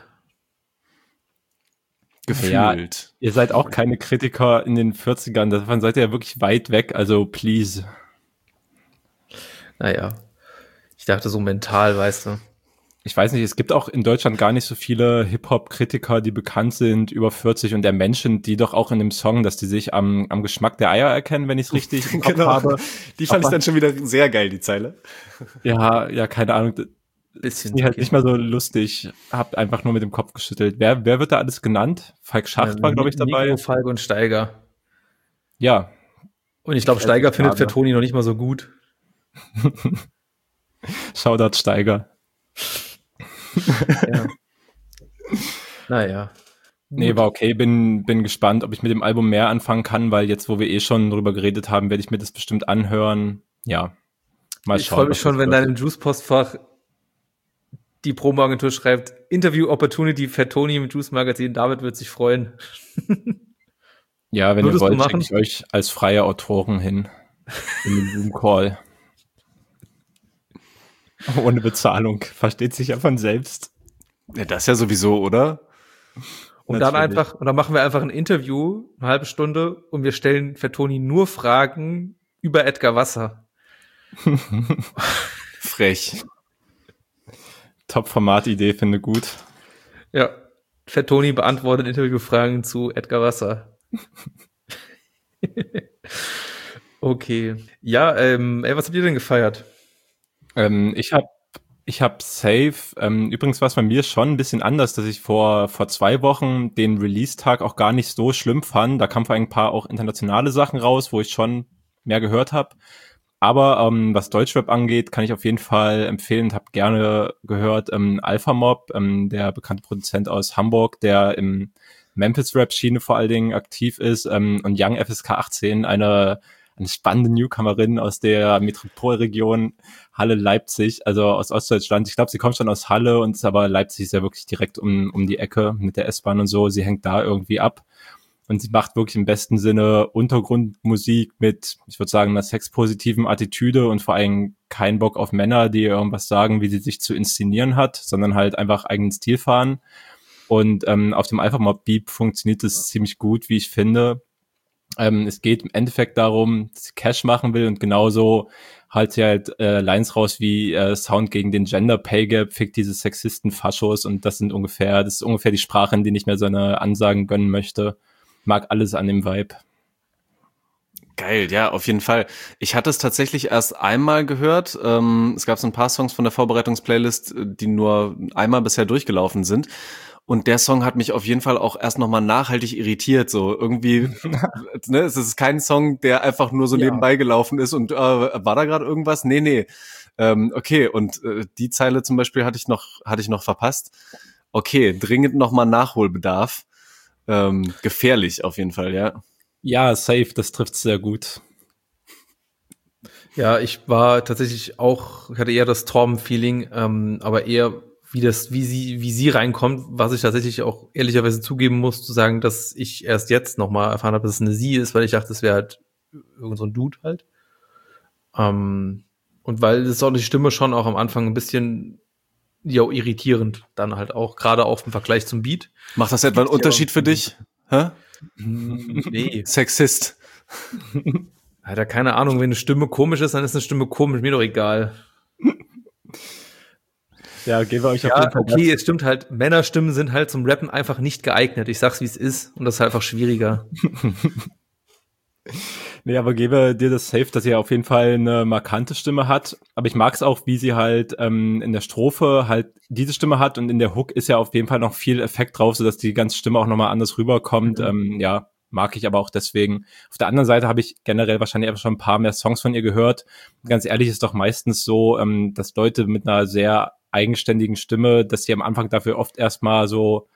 [SPEAKER 2] Gefühlt.
[SPEAKER 4] Ihr seid auch keine Kritiker in den vierzigern, davon seid ihr ja wirklich weit weg, also please.
[SPEAKER 3] Naja, ich dachte so mental, weißt du.
[SPEAKER 4] Ich weiß nicht, es gibt auch in Deutschland gar nicht so viele Hip-Hop-Kritiker, die bekannt sind, über vierzig und der Menschen, die doch auch in dem Song, dass die sich am, am Geschmack der Eier erkennen, wenn ich es richtig im Kopf
[SPEAKER 2] Genau.
[SPEAKER 4] habe.
[SPEAKER 2] Die fand
[SPEAKER 4] Aber-
[SPEAKER 2] ich dann schon wieder sehr geil, die Zeile.
[SPEAKER 4] Ja, ja, keine Ahnung.
[SPEAKER 3] Bisschen.
[SPEAKER 4] Die halt nicht mal so lustig. Hab einfach nur mit dem Kopf geschüttelt. Wer, wer wird da alles genannt? Falk Schacht war, glaube ich, dabei.
[SPEAKER 3] Nico, Falk und Steiger.
[SPEAKER 4] Ja,
[SPEAKER 3] Und ich glaube,
[SPEAKER 4] Das
[SPEAKER 3] Steiger
[SPEAKER 4] ist
[SPEAKER 3] findet
[SPEAKER 4] schade.
[SPEAKER 3] Fatoni noch nicht mal so gut.
[SPEAKER 4] Shoutout Steiger.
[SPEAKER 3] Ja. Naja.
[SPEAKER 4] Nee, war okay. Bin, bin gespannt, ob ich mit dem Album mehr anfangen kann, weil jetzt, wo wir eh schon drüber geredet haben, werde ich mir das bestimmt anhören. Ja, mal
[SPEAKER 3] Ich
[SPEAKER 4] schauen.
[SPEAKER 3] freue mich
[SPEAKER 4] was
[SPEAKER 3] schon,
[SPEAKER 4] das
[SPEAKER 3] wenn
[SPEAKER 4] wird.
[SPEAKER 3] dein Juice-Postfach die Promo-Agentur schreibt, Interview Opportunity Fatoni mit Juice Magazin. David wird sich freuen.
[SPEAKER 4] Ja, wenn
[SPEAKER 3] Würdest
[SPEAKER 4] ihr
[SPEAKER 3] du
[SPEAKER 4] wollt, schicke
[SPEAKER 3] machen?
[SPEAKER 4] ich euch als freie Autoren hin. In den Zoom Call. Ohne Bezahlung. Versteht sich ja von selbst.
[SPEAKER 2] Ja, das ja sowieso, oder?
[SPEAKER 3] Und dann
[SPEAKER 4] Natürlich.
[SPEAKER 3] einfach, und dann machen wir einfach ein Interview, eine halbe Stunde, und wir stellen Fatoni nur Fragen über Edgar Wasser.
[SPEAKER 2] Frech.
[SPEAKER 4] Top-Format-Idee, finde gut.
[SPEAKER 3] Ja. Fatoni beantwortet Interviewfragen zu Edgar Wasser. Okay. Ja, ähm, ey, was habt ihr denn gefeiert?
[SPEAKER 4] Ähm, ich habe ich hab safe, ähm, übrigens war es bei mir schon ein bisschen anders, dass ich vor vor zwei Wochen den Release-Tag auch gar nicht so schlimm fand. Da kamen vor allem ein paar auch internationale Sachen raus, wo ich schon mehr gehört habe. Aber ähm, was Deutschrap angeht, kann ich auf jeden Fall empfehlen und habe gerne gehört ähm, Alpha Mob, ähm, der bekannte Produzent aus Hamburg, der im Memphis-Rap-Schiene vor allen Dingen aktiv ist, ähm, und Young F S K achtzehn, eine eine spannende Newcomerin aus der Metropolregion Halle-Leipzig, also aus Ostdeutschland. Ich glaube, sie kommt schon aus Halle, und aber Leipzig ist ja wirklich direkt um um die Ecke mit der S-Bahn und so. Sie hängt da irgendwie ab. Und sie macht wirklich im besten Sinne Untergrundmusik mit, ich würde sagen, einer sexpositiven Attitüde und vor allem keinen Bock auf Männer, die ihr irgendwas sagen, wie sie sich zu inszenieren hat, sondern halt einfach eigenen Stil fahren. Und ähm, auf dem Alpha Mob Beat funktioniert das ziemlich gut, wie ich finde. Ähm, es geht im Endeffekt darum, dass sie Cash machen will, und genauso halt sie halt äh, Lines raus wie äh, Sound gegen den Gender Pay Gap, fickt diese Sexisten-Faschos, und das sind ungefähr, das ist ungefähr die Sprache, in die ich mir so eine Ansagen gönnen möchte. Mag alles an dem Vibe.
[SPEAKER 2] Geil, ja, auf jeden Fall. Ich hatte es tatsächlich erst einmal gehört. Ähm, es gab so ein paar Songs von der Vorbereitungsplaylist, die nur einmal bisher durchgelaufen sind. Und der Song hat mich auf jeden Fall auch erst nochmal nachhaltig irritiert. So irgendwie, ne, es ist kein Song, der einfach nur so
[SPEAKER 3] Ja.
[SPEAKER 2] nebenbei gelaufen ist und äh, war da gerade irgendwas? Nee, nee. Ähm, okay, und äh, die Zeile zum Beispiel hatte ich noch, hatte ich noch verpasst. Okay, dringend nochmal Nachholbedarf. Ähm, gefährlich auf jeden Fall, ja.
[SPEAKER 4] Ja, safe, das trifft sehr gut.
[SPEAKER 3] Ja, ich war tatsächlich auch, ich hatte eher das Torben-Feeling, ähm, aber eher wie das, wie sie, wie sie reinkommt, was ich tatsächlich auch ehrlicherweise zugeben muss, zu sagen, dass ich erst jetzt nochmal erfahren habe, dass es eine sie ist, weil ich dachte, es wäre halt irgend so ein Dude halt. Ähm, und weil das auch die Stimme schon auch am Anfang ein bisschen, ja, irritierend dann halt auch, gerade auch im Vergleich zum Beat.
[SPEAKER 2] Macht das etwa einen Unterschied für dich? Hä?
[SPEAKER 3] Nee.
[SPEAKER 2] Sexist.
[SPEAKER 3] Alter, keine Ahnung, wenn eine Stimme komisch ist, dann ist eine Stimme komisch, mir doch egal.
[SPEAKER 4] Ja, geben wir euch auf
[SPEAKER 3] Ja,
[SPEAKER 4] jeden Fall
[SPEAKER 3] okay, es stimmt halt, Männerstimmen sind halt zum Rappen einfach nicht geeignet. Ich sag's, wie es ist, und das ist halt einfach schwieriger.
[SPEAKER 4] Nee, aber gebe dir das safe, dass sie auf jeden Fall eine markante Stimme hat. Aber ich mag es auch, wie sie halt ähm, in der Strophe halt diese Stimme hat, und in der Hook ist ja auf jeden Fall noch viel Effekt drauf, sodass die ganze Stimme auch nochmal anders rüberkommt.
[SPEAKER 3] Mhm.
[SPEAKER 4] Ähm, ja, mag ich aber auch deswegen. Auf der anderen Seite habe ich generell wahrscheinlich einfach schon ein paar mehr Songs von ihr gehört. Ganz ehrlich, ist doch meistens so, ähm, dass Leute mit einer sehr eigenständigen Stimme, dass sie am Anfang dafür oft erstmal so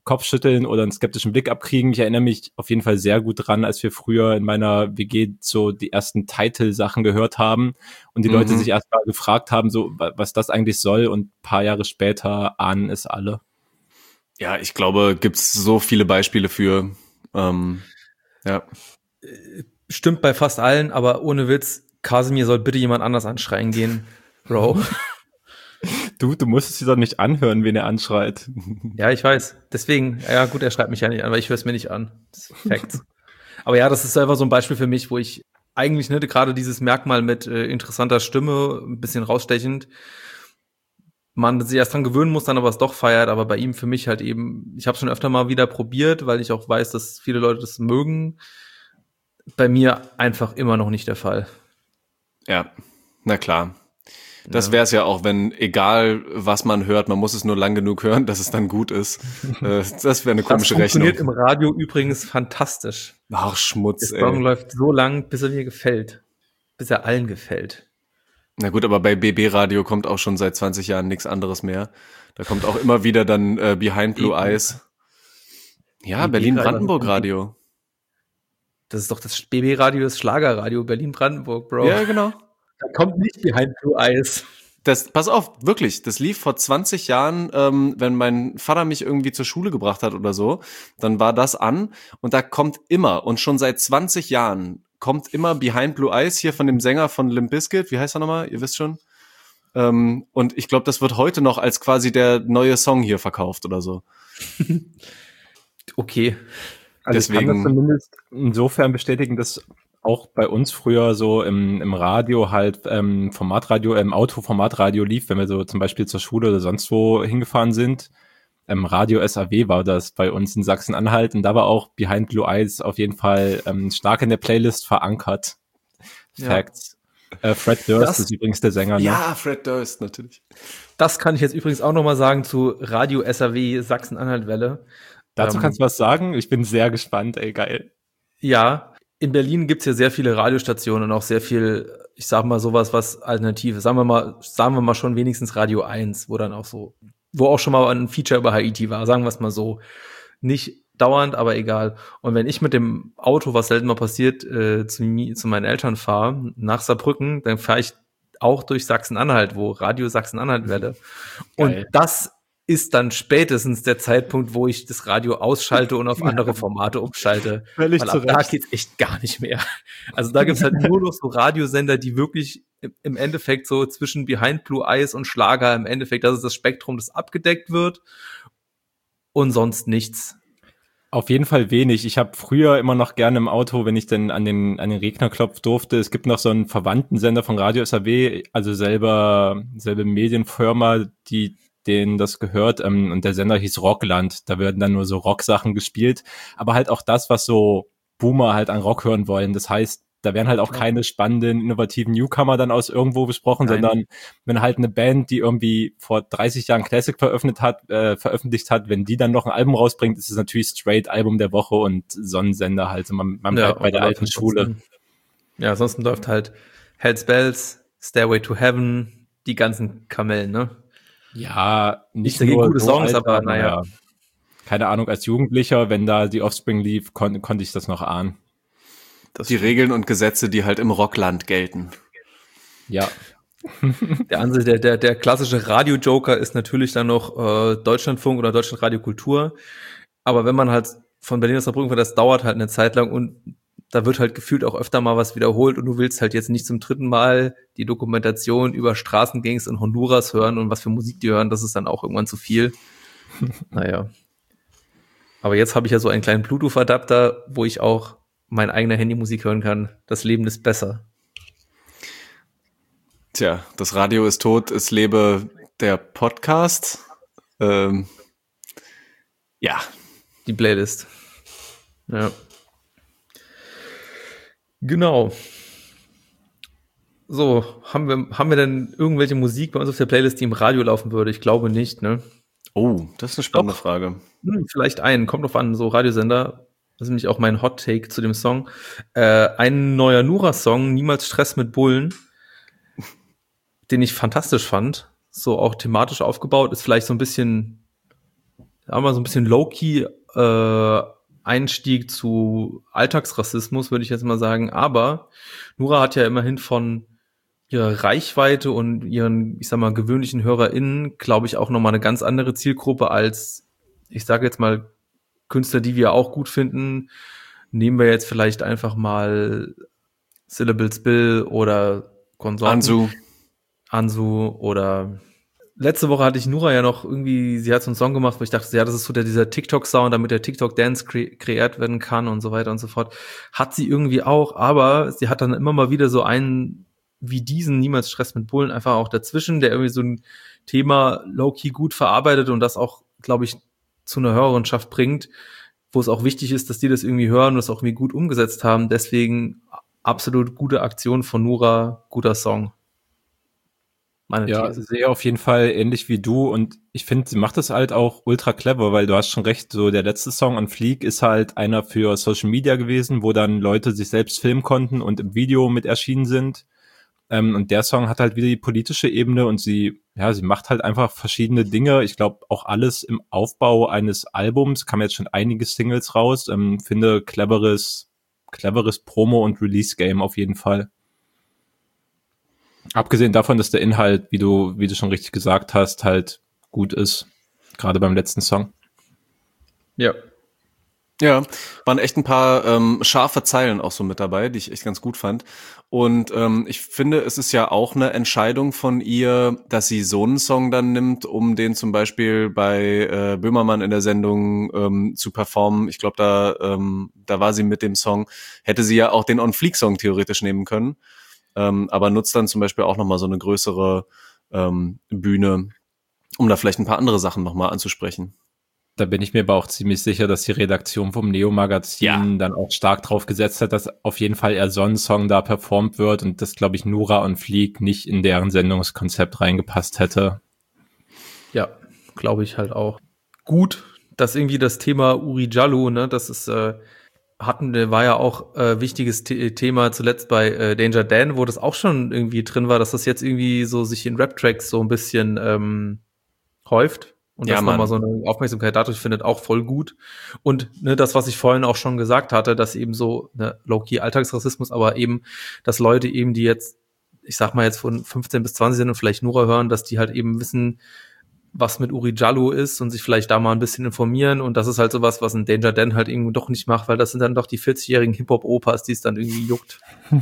[SPEAKER 4] Kopfschütteln oder einen skeptischen Blick abkriegen. Ich erinnere mich auf jeden Fall sehr gut dran, als wir früher in meiner W G so die ersten Title-Sachen gehört haben und die mhm. Leute sich erst mal gefragt haben, so was das eigentlich soll, und ein paar Jahre später ahnen es alle.
[SPEAKER 2] Ja, ich glaube, gibt's so viele Beispiele für. Ähm, ja.
[SPEAKER 3] Stimmt bei fast allen, aber ohne Witz, Kasimir soll bitte jemand anders anschreien gehen, Bro.
[SPEAKER 4] Du, du musst es dir doch nicht anhören, wen er anschreit.
[SPEAKER 3] Ja, ich weiß. Deswegen, ja gut, er schreibt mich ja nicht an, aber ich höre es mir nicht an. Das ist Facts. Aber ja, das ist einfach so ein Beispiel für mich, wo ich eigentlich, ne, gerade dieses Merkmal mit äh, interessanter Stimme, ein bisschen rausstechend, man sich erst dran gewöhnen muss, dann aber es doch feiert, aber bei ihm für mich halt eben, ich habe schon öfter mal wieder probiert, weil ich auch weiß, dass viele Leute das mögen. Bei mir einfach immer noch nicht der Fall.
[SPEAKER 2] Ja, na klar. Das wäre es ja auch, wenn, egal was man hört, man muss es nur lang genug hören, dass es dann gut ist. Das wäre eine komische Rechnung. Das
[SPEAKER 3] funktioniert im Radio übrigens fantastisch.
[SPEAKER 2] Ach, Schmutz,
[SPEAKER 3] ey. Der Song läuft so lang, bis er mir gefällt. Bis er allen gefällt.
[SPEAKER 2] Na gut, aber bei B B-Radio kommt auch schon seit zwanzig Jahren nichts anderes mehr. Da kommt auch immer wieder dann äh, Behind Blue Eyes. Ja, Berlin-Brandenburg-Radio.
[SPEAKER 3] Das ist doch das B B-Radio, das Schlagerradio Berlin-Brandenburg, Bro.
[SPEAKER 2] Ja, genau.
[SPEAKER 3] Da kommt nicht Behind Blue Eyes.
[SPEAKER 2] Das, pass auf, wirklich, das lief vor zwanzig Jahren, ähm, wenn mein Vater mich irgendwie zur Schule gebracht hat oder so, dann war das an und da kommt immer, und schon seit zwanzig Jahren, kommt immer Behind Blue Eyes hier von dem Sänger von Limp Bizkit, wie heißt er nochmal, ihr wisst schon. Ähm, und ich glaube, das wird heute noch als quasi der neue Song hier verkauft oder so.
[SPEAKER 3] Okay.
[SPEAKER 4] Also deswegen, ich kann das zumindest insofern bestätigen, dass auch bei uns früher so im, im Radio halt ähm, Formatradio, im Auto Formatradio lief, wenn wir so zum Beispiel zur Schule oder sonst wo hingefahren sind. Ähm, Radio S A W war das bei uns in Sachsen-Anhalt, und da war auch Behind Blue Eyes auf jeden Fall ähm, stark in der Playlist verankert.
[SPEAKER 3] Ja.
[SPEAKER 4] Facts. Äh, Fred Durst
[SPEAKER 3] das,
[SPEAKER 4] ist übrigens der Sänger. Ne?
[SPEAKER 2] Ja, Fred Durst, natürlich.
[SPEAKER 3] Das kann ich jetzt übrigens auch nochmal sagen zu Radio S A W Sachsen-Anhalt-Welle.
[SPEAKER 4] Dazu ähm, kannst du was sagen? Ich bin sehr gespannt, ey, geil.
[SPEAKER 3] Ja, in Berlin gibt's ja sehr viele Radiostationen und auch sehr viel, ich sag mal sowas, was Alternative. Sagen wir mal, sagen wir mal schon wenigstens Radio eins, wo dann auch so, wo auch schon mal ein Feature über Haiti war, sagen wir es mal so. Nicht dauernd, aber egal. Und wenn ich mit dem Auto, was selten mal passiert, äh, zu, zu meinen Eltern fahre, nach Saarbrücken, dann fahre ich auch durch Sachsen-Anhalt, wo Radio Sachsen-Anhalt werde. Und das ist dann spätestens der Zeitpunkt, wo ich das Radio ausschalte und auf andere Formate umschalte.
[SPEAKER 4] Völlig
[SPEAKER 3] weil ab da geht's echt gar nicht mehr. Also da gibt's halt nur noch so Radiosender, die wirklich im Endeffekt so zwischen Behind Blue Eyes und Schlager, im Endeffekt, das ist das Spektrum, das abgedeckt wird und sonst nichts.
[SPEAKER 4] Auf jeden Fall wenig. Ich habe früher immer noch gerne im Auto, wenn ich dann an den an den Regnerknopf durfte. Es gibt noch so einen verwandten Sender von Radio S A W, also selber selbe Medienfirma, die denen das gehört, ähm, und der Sender hieß Rockland. Da werden dann nur so Rocksachen gespielt, aber halt auch das, was so Boomer halt an Rock hören wollen. Das heißt, da werden halt auch keine spannenden, innovativen Newcomer dann aus irgendwo besprochen, Nein. sondern wenn halt eine Band, die irgendwie vor dreißig Jahren Classic veröffentlicht hat, äh, veröffentlicht hat, wenn die dann noch ein Album rausbringt, ist es natürlich straight Album der Woche und Sonnensender halt. Man, man bleibt ja, bei der alten Schule.
[SPEAKER 3] Ja, ansonsten läuft halt Hell's Bells, Stairway to Heaven, die ganzen Kamellen, ne?
[SPEAKER 4] Ja, nicht
[SPEAKER 3] nur
[SPEAKER 4] gute
[SPEAKER 3] so Songs, alt, aber naja.
[SPEAKER 4] Keine Ahnung, als Jugendlicher, wenn da die Offspring lief, kon- konnte ich das noch ahnen.
[SPEAKER 2] Das die Regeln und Gesetze, die halt im Rockland gelten.
[SPEAKER 3] Ja. Der, Ansel, der, der, der klassische Radio-Joker ist natürlich dann noch äh, Deutschlandfunk oder Deutschlandradio Kultur. Aber wenn man halt von Berlin nach Saarbrücken fährt, das dauert halt eine Zeit lang und da wird halt gefühlt auch öfter mal was wiederholt und du willst halt jetzt nicht zum dritten Mal die Dokumentation über Straßengangs in Honduras hören und was für Musik die hören, das ist dann auch irgendwann zu viel. Naja. Aber jetzt habe ich ja so einen kleinen Bluetooth-Adapter, wo ich auch mein eigener Handymusik hören kann. Das Leben ist besser.
[SPEAKER 2] Tja, das Radio ist tot, es lebe der Podcast. Ähm, ja.
[SPEAKER 3] Die Playlist. Ja. Genau. So, haben wir, haben wir denn irgendwelche Musik bei uns auf der Playlist, die im Radio laufen würde? Ich glaube nicht, ne?
[SPEAKER 2] Oh, das ist eine spannende
[SPEAKER 3] Doch.
[SPEAKER 2] Frage.
[SPEAKER 3] Hm, vielleicht einen, kommt drauf an, so Radiosender. Das ist nämlich auch mein Hot Take zu dem Song. Äh, ein neuer Nura-Song, Niemals Stress mit Bullen, den ich fantastisch fand. So auch thematisch aufgebaut, ist vielleicht so ein bisschen haben wir so ein bisschen low-key äh, Einstieg zu Alltagsrassismus, würde ich jetzt mal sagen. Aber Nura hat ja immerhin von ihrer Reichweite und ihren, ich sag mal, gewöhnlichen HörerInnen, glaube ich, auch nochmal eine ganz andere Zielgruppe als, ich sage jetzt mal, Künstler, die wir auch gut finden. Nehmen wir jetzt vielleicht einfach mal Syllables Bill oder Konsorten.
[SPEAKER 2] Ansu.
[SPEAKER 3] Ansu oder letzte Woche hatte ich Nura ja noch irgendwie, sie hat so einen Song gemacht, wo ich dachte, ja, das ist so der, dieser TikTok-Sound, damit der TikTok-Dance kre- kreiert werden kann und so weiter und so fort. Hat sie irgendwie auch, aber sie hat dann immer mal wieder so einen wie diesen Niemals Stress mit Bullen einfach auch dazwischen, der irgendwie so ein Thema low-key gut verarbeitet und das auch, glaube ich, zu einer Hörerinschaft bringt, wo es auch wichtig ist, dass die das irgendwie hören und das auch irgendwie gut umgesetzt haben. Deswegen absolut gute Aktion von Nura, guter Song.
[SPEAKER 4] Meine ja, These. Sehe auf jeden Fall ähnlich wie du und ich finde, sie macht das halt auch ultra clever, weil du hast schon recht, so der letzte Song on Fleek ist halt einer für Social Media gewesen, wo dann Leute sich selbst filmen konnten und im Video mit erschienen sind. Ähm, und der Song hat halt wieder die politische Ebene und sie, ja, sie macht halt einfach verschiedene Dinge. Ich glaube, auch alles im Aufbau eines Albums, kam jetzt schon einige Singles raus, ähm, finde cleveres, cleveres Promo- und Release-Game auf jeden Fall. Abgesehen davon, dass der Inhalt, wie du, wie du schon richtig gesagt hast, halt gut ist. Gerade beim letzten Song.
[SPEAKER 3] Ja.
[SPEAKER 2] Ja, waren echt ein paar ähm, scharfe Zeilen auch so mit dabei, die ich echt ganz gut fand. Und ähm, ich finde, es ist ja auch eine Entscheidung von ihr, dass sie so einen Song dann nimmt, um den zum Beispiel bei äh, Böhmermann in der Sendung ähm, zu performen. Ich glaube, da ähm, da war sie mit dem Song. Hätte sie ja auch den On-Fleek-Song theoretisch nehmen können. Ähm, aber nutzt dann zum Beispiel auch nochmal so eine größere ähm, Bühne, um da vielleicht ein paar andere Sachen nochmal anzusprechen.
[SPEAKER 4] Da bin ich mir aber auch ziemlich sicher, dass die Redaktion vom Neo-Magazin ja. dann auch stark drauf gesetzt hat, dass auf jeden Fall eher so ein Song da performt wird und das, glaube ich, Nura und Fleek nicht in deren Sendungskonzept reingepasst hätte.
[SPEAKER 3] Ja, glaube ich halt auch. Gut, dass irgendwie das Thema Uri Jallo, ne, das ist äh, hatten, war ja auch äh, wichtiges The- Thema zuletzt bei äh, Danger Dan, wo das auch schon irgendwie drin war, dass das jetzt irgendwie so sich in Rap-Tracks so ein bisschen ähm, häuft. Und
[SPEAKER 2] ja,
[SPEAKER 3] das nochmal so eine Aufmerksamkeit dadurch findet, auch voll gut. Und ne, das, was ich vorhin auch schon gesagt hatte, dass eben so ne, low-key Alltagsrassismus, aber eben, dass Leute eben, die jetzt, ich sag mal jetzt von fünfzehn bis zwanzig sind und vielleicht Nura hören, dass die halt eben wissen, was mit Uri Jallo ist und sich vielleicht da mal ein bisschen informieren. Und das ist halt sowas, was ein Danger Dan halt irgendwie doch nicht macht, weil das sind dann doch die vierzigjährigen Hip-Hop-Opas, die es dann irgendwie juckt.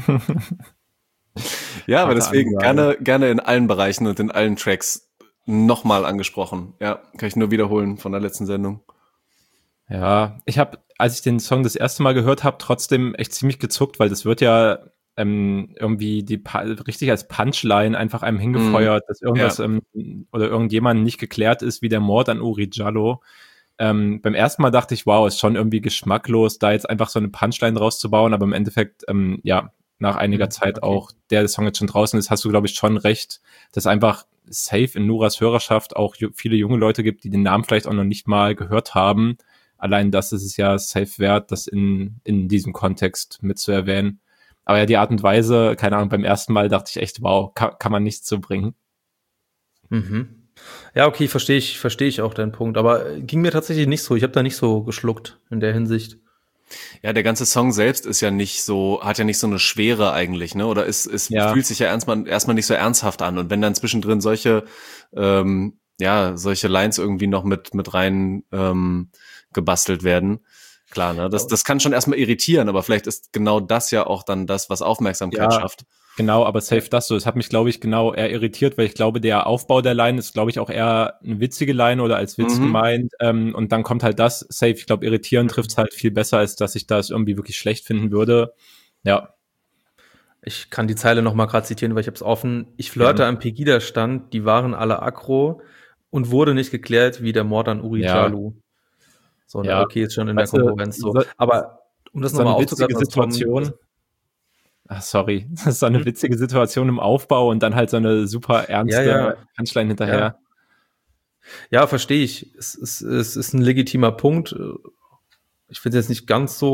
[SPEAKER 2] Ja, aber deswegen gerne, gerne in allen Bereichen und in allen Tracks nochmal angesprochen. Ja, kann ich nur wiederholen von der letzten Sendung.
[SPEAKER 4] Ja, ich habe, als ich den Song das erste Mal gehört habe, trotzdem echt ziemlich gezuckt, weil das wird ja ähm, irgendwie die richtig als Punchline einfach einem hingefeuert, mm, dass irgendwas ja. ähm, oder irgendjemand nicht geklärt ist, wie der Mord an Uri Jallo. Ähm, beim ersten Mal dachte ich, wow, ist schon irgendwie geschmacklos, da jetzt einfach so eine Punchline rauszubauen, aber im Endeffekt, ähm, ja, nach einiger Zeit okay. auch, der Song jetzt schon draußen ist, hast du, glaube ich, schon recht, dass einfach safe in Nuras Hörerschaft auch viele junge Leute gibt, die den Namen vielleicht auch noch nicht mal gehört haben. Allein das ist es ja safe wert, das in, in diesem Kontext mitzuerwähnen. Aber ja, die Art und Weise, keine Ahnung, beim ersten Mal dachte ich echt, wow, kann, kann man nichts so bringen.
[SPEAKER 3] Mhm. Ja, okay, verstehe ich, verstehe ich auch deinen Punkt. Aber ging mir tatsächlich nicht so. Ich habe da nicht so geschluckt in der Hinsicht.
[SPEAKER 2] Ja, der ganze Song selbst ist ja nicht so, hat ja nicht so eine Schwere eigentlich, ne? Oder es, es ja. fühlt sich ja erstmal, erstmal nicht so ernsthaft an. Und wenn dann zwischendrin solche, ähm, ja, solche Lines irgendwie noch mit, mit rein ähm, gebastelt werden, klar, ne? Das, das kann schon erstmal irritieren, aber vielleicht ist genau das ja auch dann das, was Aufmerksamkeit
[SPEAKER 4] ja.
[SPEAKER 2] schafft.
[SPEAKER 4] Genau, aber safe das so. Es hat mich, glaube ich, genau eher irritiert, weil ich glaube, der Aufbau der Line ist, glaube ich, auch eher eine witzige Line oder als Witz mhm. gemeint. Ähm, und dann kommt halt das safe. Ich glaube, irritieren trifft es halt viel besser, als dass ich das irgendwie wirklich schlecht finden würde. Ja.
[SPEAKER 3] Ich kann die Zeile noch mal gerade zitieren, weil ich habe es offen. Ich flirte ja. am Pegida-Stand, die waren alle aggro und wurde nicht geklärt, wie der Mord an Uri
[SPEAKER 4] ja.
[SPEAKER 3] Jallo. So,
[SPEAKER 4] ja.
[SPEAKER 3] okay, ist schon in
[SPEAKER 4] weißt
[SPEAKER 3] der Konkurrenz so. Aber um das
[SPEAKER 4] so
[SPEAKER 3] nochmal
[SPEAKER 4] eine witzige Situation. Ach, sorry, das ist so eine witzige Situation im Aufbau und dann halt so eine super ernste
[SPEAKER 3] ja, ja.
[SPEAKER 4] Punchline hinterher.
[SPEAKER 3] Ja, ja verstehe ich. Es ist, es ist ein legitimer Punkt. Ich finde es jetzt nicht ganz so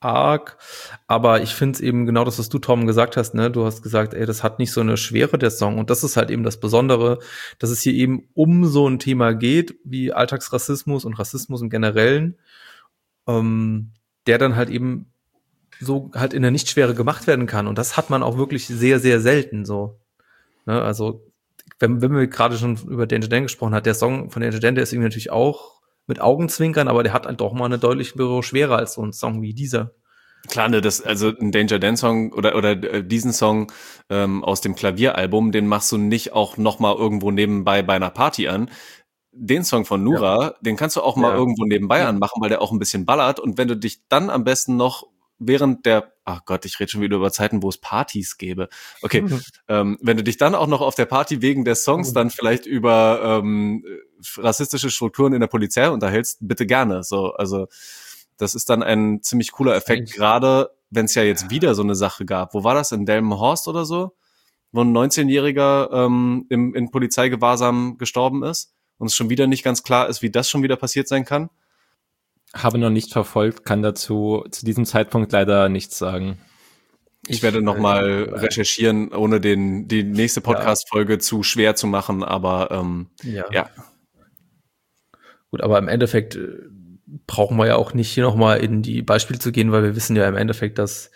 [SPEAKER 3] arg, aber ich finde es eben genau das, was du, Tom, gesagt hast, ne? Du hast gesagt, ey, das hat nicht so eine Schwere, der Song, und das ist halt eben das Besondere, dass es hier eben um so ein Thema geht, wie Alltagsrassismus und Rassismus im Generellen, ähm, der dann halt eben so halt in der Nichtschwere gemacht werden kann, und das hat man auch wirklich sehr, sehr selten so, ne? Also, wenn, wenn wir gerade schon über Danger Dan gesprochen hat, der Song von Danger Dan, der ist irgendwie natürlich auch mit Augenzwinkern, aber der hat halt doch mal eine deutlich schwerer als so ein Song wie dieser.
[SPEAKER 2] Klar, ne, das, also ein Danger Dan Song oder, oder äh, diesen Song ähm, aus dem Klavieralbum, den machst du nicht auch noch mal irgendwo nebenbei bei einer Party an. Den Song von Nura, ja. den kannst du auch mal ja. irgendwo nebenbei ja. anmachen, weil der auch ein bisschen ballert. Und wenn du dich dann am besten noch während der, ach Gott, ich rede schon wieder über Zeiten, wo es Partys gäbe. Okay, mhm. ähm, wenn du dich dann auch noch auf der Party wegen des Songs mhm. dann vielleicht über ähm, rassistische Strukturen in der Polizei unterhältst, bitte gerne. So, also das ist dann ein ziemlich cooler Effekt, gerade wenn es ja jetzt wieder so eine Sache gab. Wo war das? In Delmenhorst oder so? Wo ein neunzehnjähriger ähm, im, in Polizeigewahrsam gestorben ist und es schon wieder nicht ganz klar ist, wie das schon wieder passiert sein kann.
[SPEAKER 4] Habe noch nicht verfolgt, kann dazu zu diesem Zeitpunkt leider nichts sagen.
[SPEAKER 2] Ich, ich werde nochmal äh, recherchieren, ohne den die nächste Podcast-Folge ja. zu schwer zu machen, aber ähm, ja. ja.
[SPEAKER 3] Gut, aber im Endeffekt brauchen wir ja auch nicht hier nochmal in die Beispiele zu gehen, weil wir wissen ja im Endeffekt, dass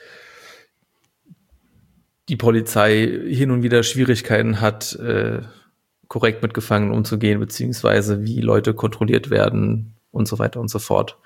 [SPEAKER 3] die Polizei hin und wieder Schwierigkeiten hat, äh, korrekt mit Gefangenen umzugehen, beziehungsweise wie Leute kontrolliert werden und so weiter und so fort.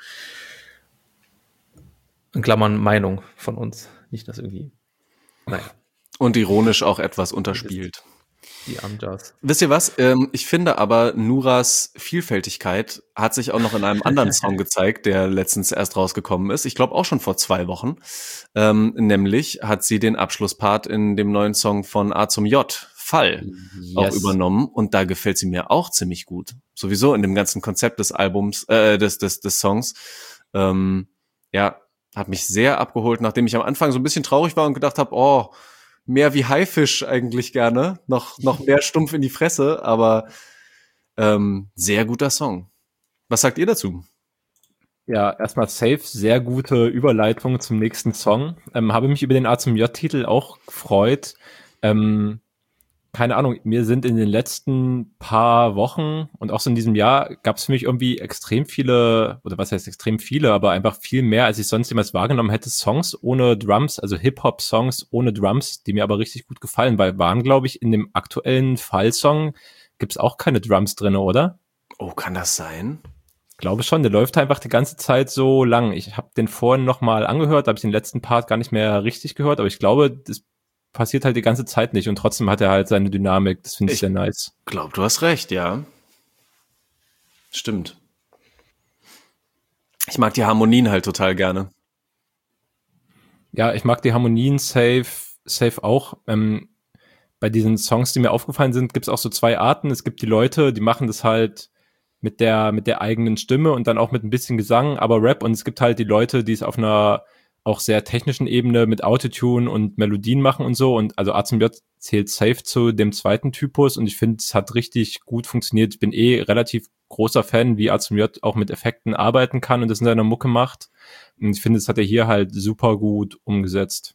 [SPEAKER 3] In Klammern Meinung von uns, nicht das irgendwie.
[SPEAKER 2] Naja. Und ironisch auch etwas unterspielt.
[SPEAKER 3] Die Amjas.
[SPEAKER 2] Wisst ihr was? Ähm, ich finde aber, Nuras Vielfältigkeit hat sich auch noch in einem anderen Song gezeigt, der letztens erst rausgekommen ist. Ich glaube auch schon vor zwei Wochen. Ähm, nämlich hat sie den Abschlusspart in dem neuen Song von A zum J, Fall, yes. auch übernommen. Und da gefällt sie mir auch ziemlich gut. Sowieso in dem ganzen Konzept des Albums, äh, des, des, des Songs. Ähm, ja, hat mich sehr abgeholt, nachdem ich am Anfang so ein bisschen traurig war und gedacht habe, oh, mehr wie Haifisch eigentlich gerne, noch noch mehr stumpf in die Fresse, aber ähm, sehr guter Song. Was sagt ihr dazu?
[SPEAKER 4] Ja, erstmal safe, sehr gute Überleitung zum nächsten Song. Ähm, habe mich über den A zum J-Titel auch gefreut. Ähm, keine Ahnung, mir sind in den letzten paar Wochen und auch so in diesem Jahr gab es für mich irgendwie extrem viele, oder was heißt extrem viele, aber einfach viel mehr, als ich sonst jemals wahrgenommen hätte, Songs ohne Drums, also Hip-Hop-Songs ohne Drums, die mir aber richtig gut gefallen, weil waren, glaube ich, in dem aktuellen Fall-Song gibt's auch keine Drums drin, oder?
[SPEAKER 2] Oh, kann das sein?
[SPEAKER 4] Ich glaube schon, der läuft einfach die ganze Zeit so lang. Ich habe den vorhin nochmal angehört, habe ich den letzten Part gar nicht mehr richtig gehört, aber ich glaube, das passiert halt die ganze Zeit nicht und trotzdem hat er halt seine Dynamik. Das finde ich, ich sehr nice.
[SPEAKER 2] Ich glaube, du hast recht, ja. Stimmt. Ich mag die Harmonien halt total gerne.
[SPEAKER 4] Ja, ich mag die Harmonien safe, safe auch. Ähm, bei diesen Songs, die mir aufgefallen sind, gibt es auch so zwei Arten. Es gibt die Leute, die machen das halt mit der, mit der eigenen Stimme und dann auch mit ein bisschen Gesang, aber Rap. Und es gibt halt die Leute, die es auf einer auch sehr technischen Ebene mit Autotune und Melodien machen und so. Und also A zum J zählt safe zu dem zweiten Typus und ich finde, es hat richtig gut funktioniert. Ich bin eh relativ großer Fan, wie A zum J auch mit Effekten arbeiten kann und das in seiner Mucke macht. Und ich finde, das hat er hier halt super gut umgesetzt.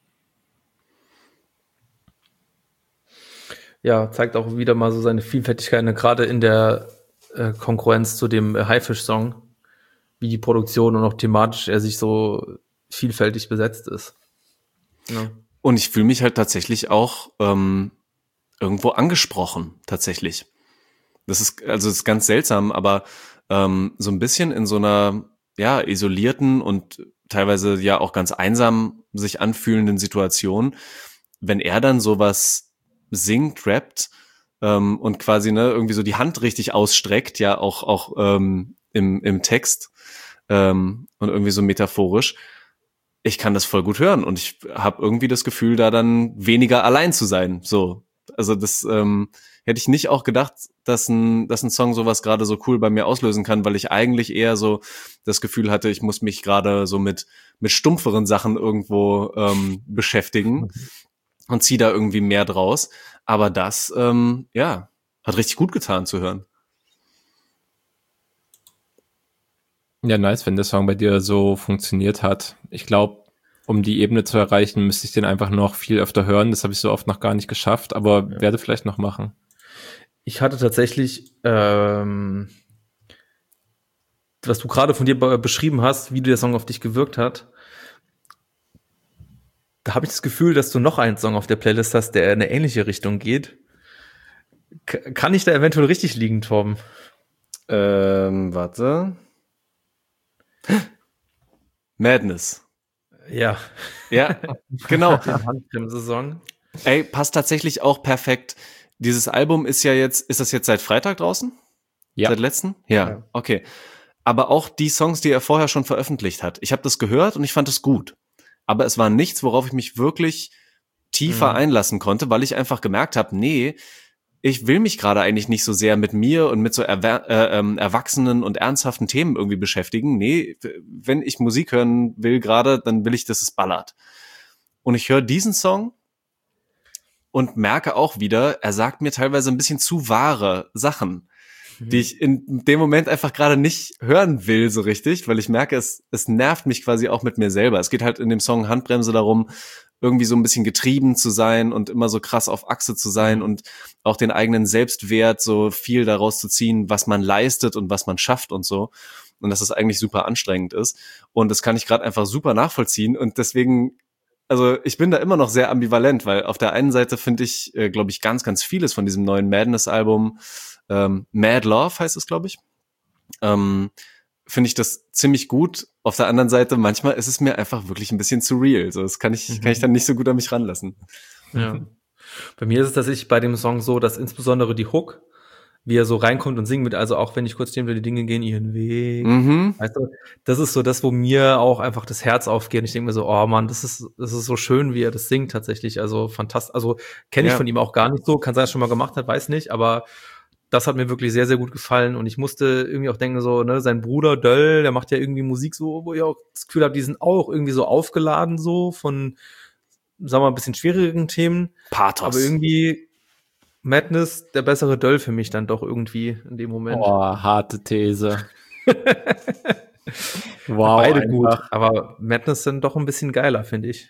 [SPEAKER 3] Ja, zeigt auch wieder mal so seine Vielfältigkeit, ne? Gerade in der äh, Konkurrenz zu dem äh, Haifisch-Song, wie die Produktion und auch thematisch er sich so vielfältig besetzt ist.
[SPEAKER 2] Ja. Und ich fühle mich halt tatsächlich auch ähm, irgendwo angesprochen, tatsächlich. Das ist, also das ist ganz seltsam, aber ähm, so ein bisschen in so einer, ja, isolierten und teilweise ja auch ganz einsam sich anfühlenden Situation, wenn er dann sowas singt, rappt ähm, und quasi ne irgendwie so die Hand richtig ausstreckt, ja, auch auch ähm, im, im Text ähm, und irgendwie so metaphorisch, ich kann das voll gut hören und ich habe irgendwie das Gefühl, da dann weniger allein zu sein. So, also das ähm, hätte ich nicht auch gedacht, dass ein, dass ein Song sowas gerade so cool bei mir auslösen kann, weil ich eigentlich eher so das Gefühl hatte, ich muss mich gerade so mit mit stumpferen Sachen irgendwo ähm, beschäftigen und ziehe da irgendwie mehr draus. Aber das, ähm, ja, hat richtig gut getan zu hören.
[SPEAKER 4] Ja, nice, wenn der Song bei dir so funktioniert hat. Ich glaube, um die Ebene zu erreichen, müsste ich den einfach noch viel öfter hören. Das habe ich so oft noch gar nicht geschafft, aber
[SPEAKER 3] Ja.
[SPEAKER 4] werde vielleicht noch machen.
[SPEAKER 3] Ich hatte tatsächlich, ähm, was du gerade von dir be- beschrieben hast, wie der Song auf dich gewirkt hat, da habe ich das Gefühl, dass du noch einen Song auf der Playlist hast, der in eine ähnliche Richtung geht. K- kann ich da eventuell richtig liegen, Torben?
[SPEAKER 2] Ähm, warte. Madness.
[SPEAKER 3] Ja.
[SPEAKER 2] Ja, genau.
[SPEAKER 3] Den Handbremse-Song.
[SPEAKER 2] Ey, passt tatsächlich auch perfekt. Dieses Album ist ja jetzt, ist das jetzt seit Freitag draußen?
[SPEAKER 4] Ja.
[SPEAKER 2] Seit letzten? Ja,
[SPEAKER 3] Ja.
[SPEAKER 2] okay. Aber auch die Songs, die er vorher schon veröffentlicht hat. Ich habe das gehört und ich fand es gut. Aber es war nichts, worauf ich mich wirklich tiefer
[SPEAKER 3] Mhm.
[SPEAKER 2] einlassen konnte, weil ich einfach gemerkt habe, nee, ich will mich gerade eigentlich nicht so sehr mit mir und mit so erwer- äh, ähm, erwachsenen und ernsthaften Themen irgendwie beschäftigen. Nee, wenn ich Musik hören will gerade, dann will ich, dass es ballert. Und ich höre diesen Song und merke auch wieder, er sagt mir teilweise ein bisschen zu wahre Sachen, die ich in dem Moment einfach gerade nicht hören will so richtig, weil ich merke, es, es nervt mich quasi auch mit mir selber. Es geht halt in dem Song Handbremse darum, irgendwie so ein bisschen getrieben zu sein und immer so krass auf Achse zu sein
[SPEAKER 3] Mhm.
[SPEAKER 2] und auch den eigenen Selbstwert so viel daraus zu ziehen, was man leistet und was man schafft und so. Und dass es eigentlich super anstrengend ist. Und das kann ich gerade einfach super nachvollziehen. Und deswegen, also ich bin da immer noch sehr ambivalent, weil auf der einen Seite finde ich, äh, glaube ich, ganz, ganz vieles von diesem neuen Madness-Album, ähm, Mad Love heißt es, glaube ich, ähm, finde ich das ziemlich gut. Auf der anderen Seite, manchmal ist es mir einfach wirklich ein bisschen zu real. So, das kann ich,
[SPEAKER 3] Mhm.
[SPEAKER 2] kann ich dann nicht so gut an mich ranlassen.
[SPEAKER 3] Ja. Bei mir ist es tatsächlich bei dem Song so, dass insbesondere die Hook, wie er so reinkommt und singt mit, also auch wenn ich kurz stehen will, die Dinge gehen ihren Weg.
[SPEAKER 2] Mhm.
[SPEAKER 3] Weißt du, das ist so das, wo mir auch einfach das Herz aufgeht. Und ich denke mir so, oh Mann, das ist, das ist so schön, wie er das singt tatsächlich. Also fantastisch. Also kenne ich
[SPEAKER 2] Ja.
[SPEAKER 3] von ihm auch gar nicht so. Kann sein, dass er schon mal gemacht hat, weiß nicht. Aber das hat mir wirklich sehr, sehr gut gefallen. Und ich musste irgendwie auch denken, so, ne, sein Bruder Döll, der macht ja irgendwie Musik so, wo ich auch das Gefühl habe, die sind auch irgendwie so aufgeladen so von, sagen wir mal, ein bisschen schwierigen Themen.
[SPEAKER 2] Pathos.
[SPEAKER 3] Aber irgendwie Madness, der bessere Döll für mich dann doch irgendwie in dem Moment.
[SPEAKER 4] Oh, harte These. Wow,
[SPEAKER 3] Beide
[SPEAKER 4] einfach.
[SPEAKER 3] gut, aber Madness sind doch ein bisschen geiler, finde ich.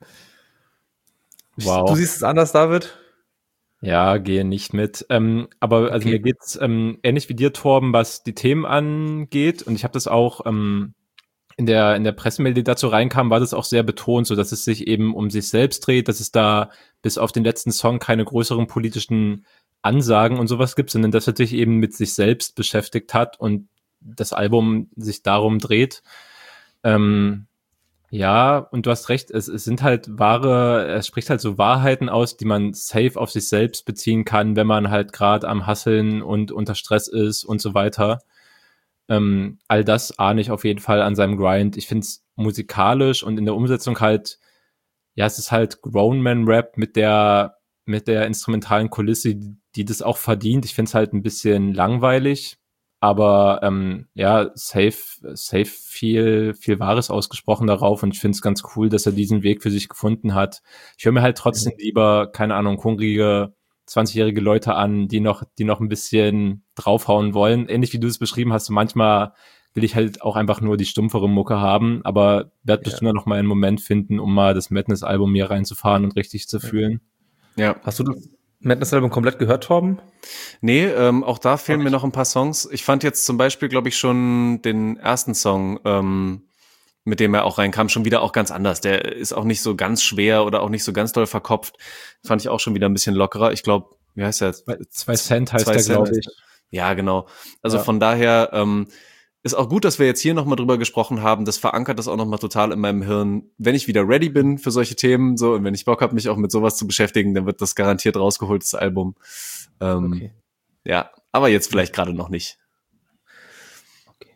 [SPEAKER 4] Wow.
[SPEAKER 3] Du siehst es anders, David?
[SPEAKER 4] Ja, gehe nicht mit. Ähm, aber also
[SPEAKER 3] Okay.
[SPEAKER 4] mir geht's ähm, ähnlich wie dir, Torben, was die Themen angeht. Und ich habe das auch ähm, in der in der Pressemail, die dazu reinkam, war das auch sehr betont, so dass es sich eben um sich selbst dreht, dass es da bis auf den letzten Song keine größeren politischen Ansagen und sowas gibt, sondern dass er sich eben mit sich selbst beschäftigt hat und das Album sich darum dreht. Ähm, ja, und du hast recht, es, es sind halt wahre, er spricht halt so Wahrheiten aus, die man safe auf sich selbst beziehen kann, wenn man halt gerade am Hasseln und unter Stress ist und so weiter. Ähm, all das ahne ich auf jeden Fall an seinem Grind. Ich finde es musikalisch und in der Umsetzung halt, ja, es ist halt Grown-Man-Rap mit der, mit der instrumentalen Kulisse, die, die das auch verdient. Ich finde es halt ein bisschen langweilig, aber ähm, ja, safe, safe viel, viel Wahres ausgesprochen darauf und ich finde es ganz cool, dass er diesen Weg für sich gefunden hat. Ich höre mir halt trotzdem lieber, keine Ahnung, hungrige zwanzigjährige Leute an, die noch, die noch ein bisschen draufhauen wollen. Ähnlich wie du es beschrieben hast, manchmal will ich halt auch einfach nur die stumpfere Mucke haben, aber werde
[SPEAKER 3] Ja.
[SPEAKER 4] bestimmt noch mal einen Moment finden, um mal das Madness-Album hier reinzufahren und richtig zu fühlen.
[SPEAKER 2] Ja.
[SPEAKER 3] Hast du das Madness-Album komplett gehört, Torben?
[SPEAKER 2] Nee, ähm, auch da fehlen
[SPEAKER 3] Auch
[SPEAKER 2] mir
[SPEAKER 3] nicht.
[SPEAKER 2] noch ein paar Songs. Ich fand jetzt zum Beispiel, glaube ich, schon den ersten Song, ähm, mit dem er auch reinkam, schon wieder auch ganz anders. Der ist auch nicht so ganz schwer oder auch nicht so ganz doll verkopft. Fand ich auch schon wieder ein bisschen lockerer. Ich glaube, wie heißt der?
[SPEAKER 4] Zwei, zwei Cent heißt
[SPEAKER 2] Zwei
[SPEAKER 4] der,
[SPEAKER 2] Cent
[SPEAKER 4] glaube
[SPEAKER 2] heißt
[SPEAKER 4] ich.
[SPEAKER 2] Ja, genau. Also
[SPEAKER 4] Ja.
[SPEAKER 2] von daher ähm, ist auch gut, dass wir jetzt hier nochmal drüber gesprochen haben. Das verankert das auch nochmal total in meinem Hirn. Wenn ich wieder ready bin für solche Themen, so und wenn ich Bock habe, mich auch mit sowas zu beschäftigen, dann wird das garantiert rausgeholt, das Album. Ähm,
[SPEAKER 3] Okay.
[SPEAKER 2] Ja, aber jetzt vielleicht gerade noch nicht.
[SPEAKER 3] Okay.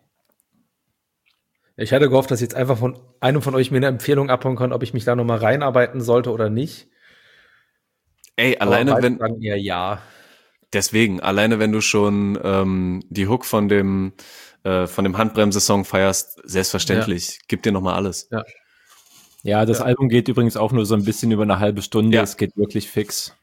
[SPEAKER 3] Ich hatte gehofft, dass jetzt einfach von einem von euch mir eine Empfehlung abhauen kann, ob ich mich da nochmal reinarbeiten sollte oder nicht.
[SPEAKER 2] Ey,
[SPEAKER 3] Aber
[SPEAKER 2] alleine
[SPEAKER 3] beide
[SPEAKER 2] wenn,
[SPEAKER 3] sagen eher ja.
[SPEAKER 2] deswegen, alleine wenn du schon ähm, die Hook von dem äh, von dem Handbremse-Song feierst, selbstverständlich, gib dir nochmal alles.
[SPEAKER 3] Ja.
[SPEAKER 4] Ja, das
[SPEAKER 3] Ja.
[SPEAKER 4] Album geht übrigens auch nur so ein bisschen über eine halbe Stunde.
[SPEAKER 2] Ja.
[SPEAKER 4] Es geht wirklich fix.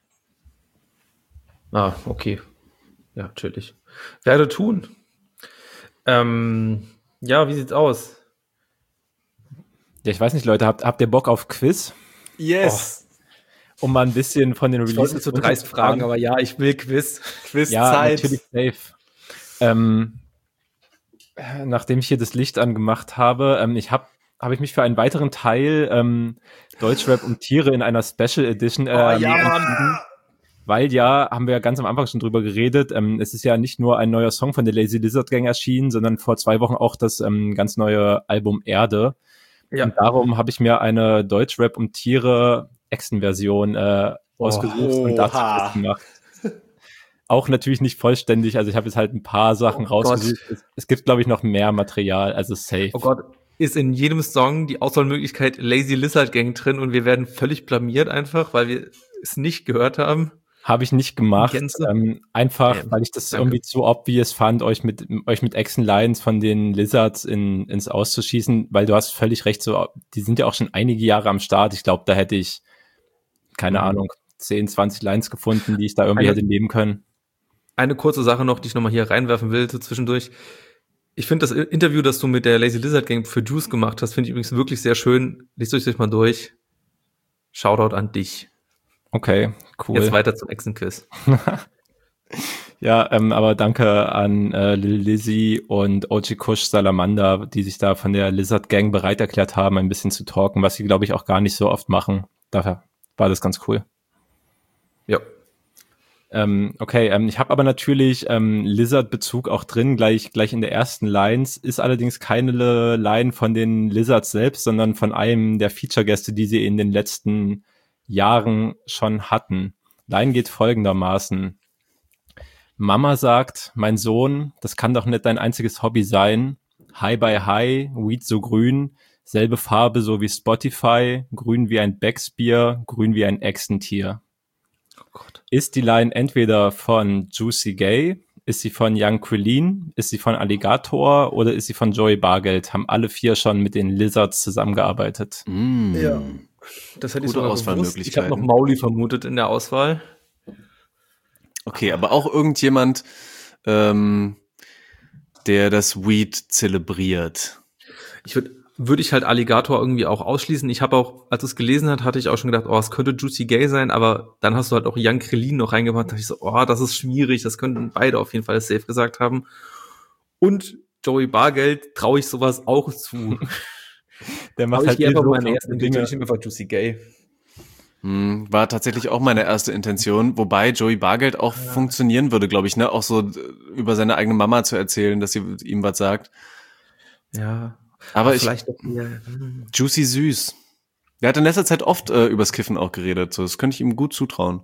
[SPEAKER 3] Ah, okay. Ja, natürlich. Werde tun. Ähm, Ja, wie sieht's aus?
[SPEAKER 4] Ja, ich weiß nicht, Leute, habt, habt ihr Bock auf Quiz?
[SPEAKER 2] Yes!
[SPEAKER 4] Um mal ein bisschen von den
[SPEAKER 3] Ich wollte
[SPEAKER 4] Releases
[SPEAKER 3] so dreist fragen,
[SPEAKER 4] runterzufahren.
[SPEAKER 3] aber ja, ich will Quiz.
[SPEAKER 4] Ja,
[SPEAKER 2] Quizzeit.
[SPEAKER 4] natürlich safe. Ähm, äh, nachdem ich hier das Licht angemacht habe, ähm, ich habe habe ich mich für einen weiteren Teil ähm, Deutschrap und Tiere in einer Special Edition äh,
[SPEAKER 3] Oh, ja,
[SPEAKER 4] entschieden. Weil ja, haben wir ja ganz am Anfang schon drüber geredet, ähm, es ist ja nicht nur ein neuer Song von der Lazy Lizard Gang erschienen, sondern vor zwei Wochen auch das ähm, ganz neue Album Erde.
[SPEAKER 3] Ja.
[SPEAKER 4] Und darum habe ich mir eine Deutschrap und Tiere Echsen-Version äh, ausgesucht und dazu
[SPEAKER 2] Oha.
[SPEAKER 4] was gemacht. Auch natürlich nicht vollständig, also ich habe jetzt halt ein paar Sachen
[SPEAKER 3] Oh
[SPEAKER 4] rausgesucht. Es, es gibt, glaube ich, noch mehr Material, also safe.
[SPEAKER 3] Oh Gott, ist in jedem Song die Auswahlmöglichkeit Lazy Lizard Gang drin und wir werden völlig blamiert einfach, weil wir es nicht gehört haben.
[SPEAKER 4] Habe ich nicht gemacht,
[SPEAKER 3] Gänse?
[SPEAKER 4] ähm, einfach,
[SPEAKER 3] Ähm,
[SPEAKER 4] weil ich das
[SPEAKER 3] danke.
[SPEAKER 4] irgendwie zu obvious fand, euch mit euch mit Echsen-Lines von den Lizards in, ins Auszuschießen, weil du hast völlig recht, so die sind ja auch schon einige Jahre am Start. Ich glaube, da hätte ich, keine
[SPEAKER 3] Mhm.
[SPEAKER 4] Ahnung, zehn, zwanzig Lines gefunden, die ich da irgendwie
[SPEAKER 3] Eine-
[SPEAKER 4] hätte nehmen können.
[SPEAKER 3] Eine kurze Sache noch, die ich nochmal hier reinwerfen will, so zwischendurch. Ich finde das Interview, das du mit der Lazy Lizard Gang für Juice gemacht hast, finde ich übrigens wirklich sehr schön. Lest euch das mal durch. Shoutout an dich.
[SPEAKER 4] Okay, cool.
[SPEAKER 3] Jetzt weiter zum Echsen-Quiz.
[SPEAKER 4] Ja, ähm, aber danke an äh, Lil Lizzy und O G Kush Salamander, die sich da von der Lizard Gang bereit erklärt haben, ein bisschen zu talken, was sie, glaube ich, auch gar nicht so oft machen. Daher war das ganz cool.
[SPEAKER 3] Ja.
[SPEAKER 4] Ähm, okay, ähm, ich habe aber natürlich ähm, Lizard-Bezug auch drin, gleich gleich in der ersten Lines, ist allerdings keine Line von den Lizards selbst, sondern von einem der Feature-Gäste, die sie in den letzten Jahren schon hatten. Line geht folgendermaßen. Mama sagt, mein Sohn, das kann doch nicht dein einziges Hobby sein. High by High, Weed so grün, selbe Farbe so wie Spotify, grün wie ein Becksbier, grün wie ein Echsentier.
[SPEAKER 3] Oh Gott.
[SPEAKER 4] Ist die Line entweder von Juicy Gay, ist sie von Young Krillin, ist sie von Alligator oder ist sie von Joey Bargeld? Haben alle vier schon mit den Lizards zusammengearbeitet.
[SPEAKER 2] Mm.
[SPEAKER 3] Ja. Das hätte ich
[SPEAKER 2] Gute
[SPEAKER 3] sogar gewusst. Ich habe
[SPEAKER 2] Auswahlmöglichkeiten.
[SPEAKER 3] noch Mauli vermutet in der Auswahl.
[SPEAKER 2] Okay, aber auch irgendjemand, ähm, der das Weed zelebriert.
[SPEAKER 3] Ich würde würde ich halt Alligator irgendwie auch ausschließen. Ich habe auch, als es gelesen hat, hatte ich auch schon gedacht, oh, es könnte Juicy Gay sein, aber dann hast du halt auch Young Krillin noch reingemacht, da dachte ich so, oh, das ist schwierig, das könnten beide auf jeden Fall safe gesagt haben. Und Joey Bargeld traue ich sowas auch zu.
[SPEAKER 4] Der macht
[SPEAKER 3] Aber
[SPEAKER 4] halt
[SPEAKER 3] ich gehe einfach
[SPEAKER 4] so
[SPEAKER 3] meine
[SPEAKER 4] viele
[SPEAKER 3] erste
[SPEAKER 4] Dinge.
[SPEAKER 3] Dinge. Ich nehme einfach Juicy Gay.
[SPEAKER 2] Hm, war tatsächlich auch meine erste Intention, wobei Joey Bargeld auch
[SPEAKER 3] Ja.
[SPEAKER 2] funktionieren würde, glaube ich, ne, auch so äh, über seine eigene Mama zu erzählen, dass sie ihm was sagt.
[SPEAKER 3] Ja.
[SPEAKER 2] Aber ich,
[SPEAKER 3] vielleicht auch eher, hm.
[SPEAKER 2] Juicy süß. Der hat in letzter Zeit oft äh, übers Kiffen auch geredet, so, das könnte ich ihm gut zutrauen.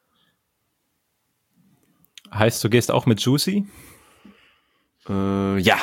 [SPEAKER 4] Heißt, du gehst auch mit Juicy?
[SPEAKER 2] Äh, ja.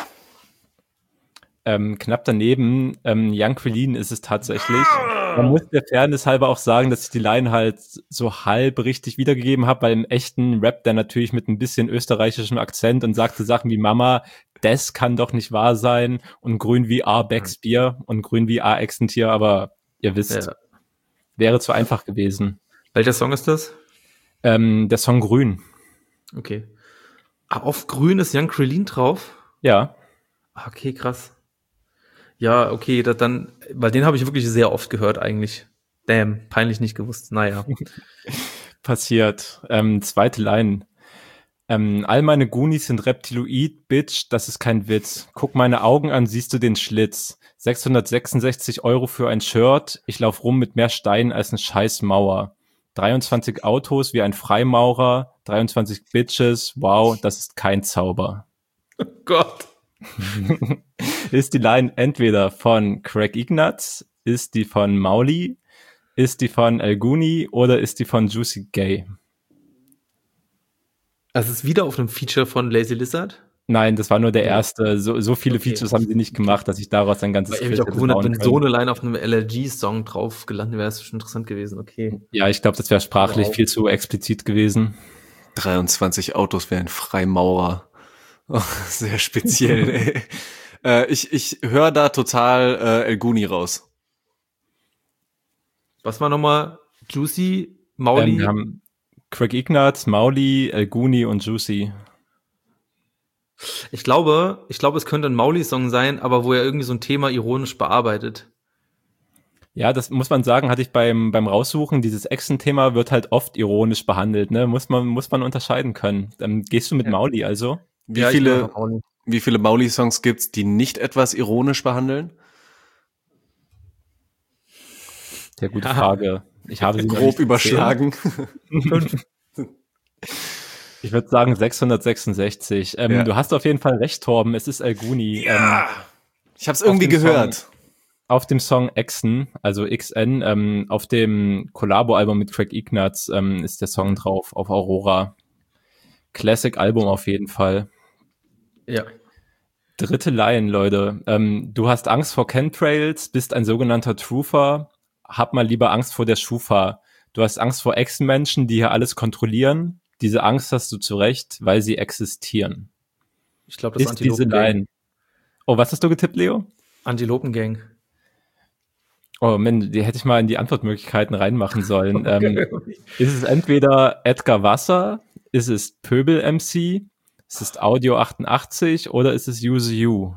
[SPEAKER 4] Ähm, knapp daneben, ähm, Young Krillin ist es tatsächlich. Man muss der Fairness halber auch sagen, dass ich die Line halt so halb richtig wiedergegeben habe, weil im echten Rap der natürlich mit ein bisschen österreichischem Akzent und sagte Sachen wie Mama, das kann doch nicht wahr sein und grün wie A Becksbier und grün wie A Echsentier, aber ihr wisst,
[SPEAKER 3] Ja.
[SPEAKER 4] wäre zu einfach gewesen.
[SPEAKER 3] Welcher Song ist das?
[SPEAKER 4] Ähm, der Song Grün,
[SPEAKER 3] Okay. Ah, auf Grün ist Young Krillin drauf?
[SPEAKER 4] ja.
[SPEAKER 3] Ah, okay, krass. Ja, okay, das dann, weil den habe ich wirklich sehr oft gehört eigentlich. Damn, peinlich nicht gewusst. Naja.
[SPEAKER 4] Passiert. Ähm, zweite Line. Ähm, all meine Goonies sind Reptiloid, Bitch, das ist kein Witz. Guck meine Augen an, siehst du den Schlitz. sechshundertsechsundsechzig Euro für ein Shirt. Ich lauf rum mit mehr Steinen als eine scheiß Mauer. dreiundzwanzig Autos wie ein Freimaurer. dreiundzwanzig Bitches. Wow, das ist kein Zauber.
[SPEAKER 3] Oh Gott.
[SPEAKER 4] Ist die Line entweder von Craig Ignatz, ist die von Mauli, ist die von El Guni oder ist die von Juicy Gay?
[SPEAKER 3] Also es ist wieder auf einem Feature von Lazy Lizard.
[SPEAKER 4] Nein, das war nur der erste. So, so viele
[SPEAKER 3] Okay.
[SPEAKER 4] Features haben sie nicht gemacht, dass ich daraus ein ganzes
[SPEAKER 3] Weil ich mich auch
[SPEAKER 4] Quiz hätte
[SPEAKER 3] gewundert,
[SPEAKER 4] bauen
[SPEAKER 3] wenn
[SPEAKER 4] können.
[SPEAKER 3] so eine Line auf einem L L G-Song drauf gelandet wäre, ist schon interessant gewesen. Okay.
[SPEAKER 4] Ja, ich glaube, das wäre sprachlich
[SPEAKER 3] Wow.
[SPEAKER 4] viel zu explizit gewesen.
[SPEAKER 2] dreiundzwanzig Autos wie ein Freimaurer. Oh, sehr speziell, ey. Äh, ich ich höre da total äh, El Guni raus.
[SPEAKER 3] Was war nochmal? Juicy,
[SPEAKER 4] Ähm,
[SPEAKER 3] Mauli?
[SPEAKER 4] wir haben Craig Ignatz, Mauli, El Guni und Juicy.
[SPEAKER 3] Ich glaube, ich glaube, es könnte ein Mauli-Song sein, aber wo er irgendwie so ein Thema ironisch bearbeitet.
[SPEAKER 4] Ja, das muss man sagen, hatte ich beim, beim Raussuchen, dieses Echsen-Thema wird halt oft ironisch behandelt, ne? Muss man, muss man unterscheiden können. Dann gehst du mit
[SPEAKER 3] Ja.
[SPEAKER 4] Mauli also?
[SPEAKER 2] Wie
[SPEAKER 3] Ja, ich
[SPEAKER 2] viele,
[SPEAKER 3] mag Mauli.
[SPEAKER 2] wie viele Mauli-Songs gibt's, die nicht etwas ironisch behandeln?
[SPEAKER 4] Sehr gute Frage. Ich habe sie noch
[SPEAKER 2] Grob
[SPEAKER 4] nicht
[SPEAKER 2] überschlagen.
[SPEAKER 3] Fünf.
[SPEAKER 4] Ich würde sagen sechshundertsechsundsechzig. Ähm,
[SPEAKER 2] Ja.
[SPEAKER 4] Du hast auf jeden Fall recht, Torben. Es ist Alguni. Ähm,
[SPEAKER 2] Ich habe es irgendwie
[SPEAKER 4] dem
[SPEAKER 2] gehört.
[SPEAKER 4] Song- auf dem Song Exen, also X N, ähm, auf dem Collabo-Album mit Craig Ignatz ähm, ist der Song drauf, auf Aurora. Classic-Album auf jeden Fall.
[SPEAKER 3] Ja.
[SPEAKER 4] Dritte Line, Leute. Ähm, du hast Angst vor Chemtrails, bist ein sogenannter Truther. Hab mal lieber Angst vor der Schufa. Du hast Angst vor Echsenmenschen, die hier alles kontrollieren. Diese Angst hast du zu Recht, weil sie existieren.
[SPEAKER 3] Ich glaube, das
[SPEAKER 4] Ist diese
[SPEAKER 3] Antilopen-Gang.
[SPEAKER 4] Line. Oh, was hast du getippt, Leo?
[SPEAKER 3] Antilopen-Gang.
[SPEAKER 4] Oh, Mann, die hätte ich mal in die Antwortmöglichkeiten reinmachen sollen. ähm, ist es entweder Edgar Wasser, ist es Pöbel M C, ist es Audio achtundachtzig oder ist es Use You?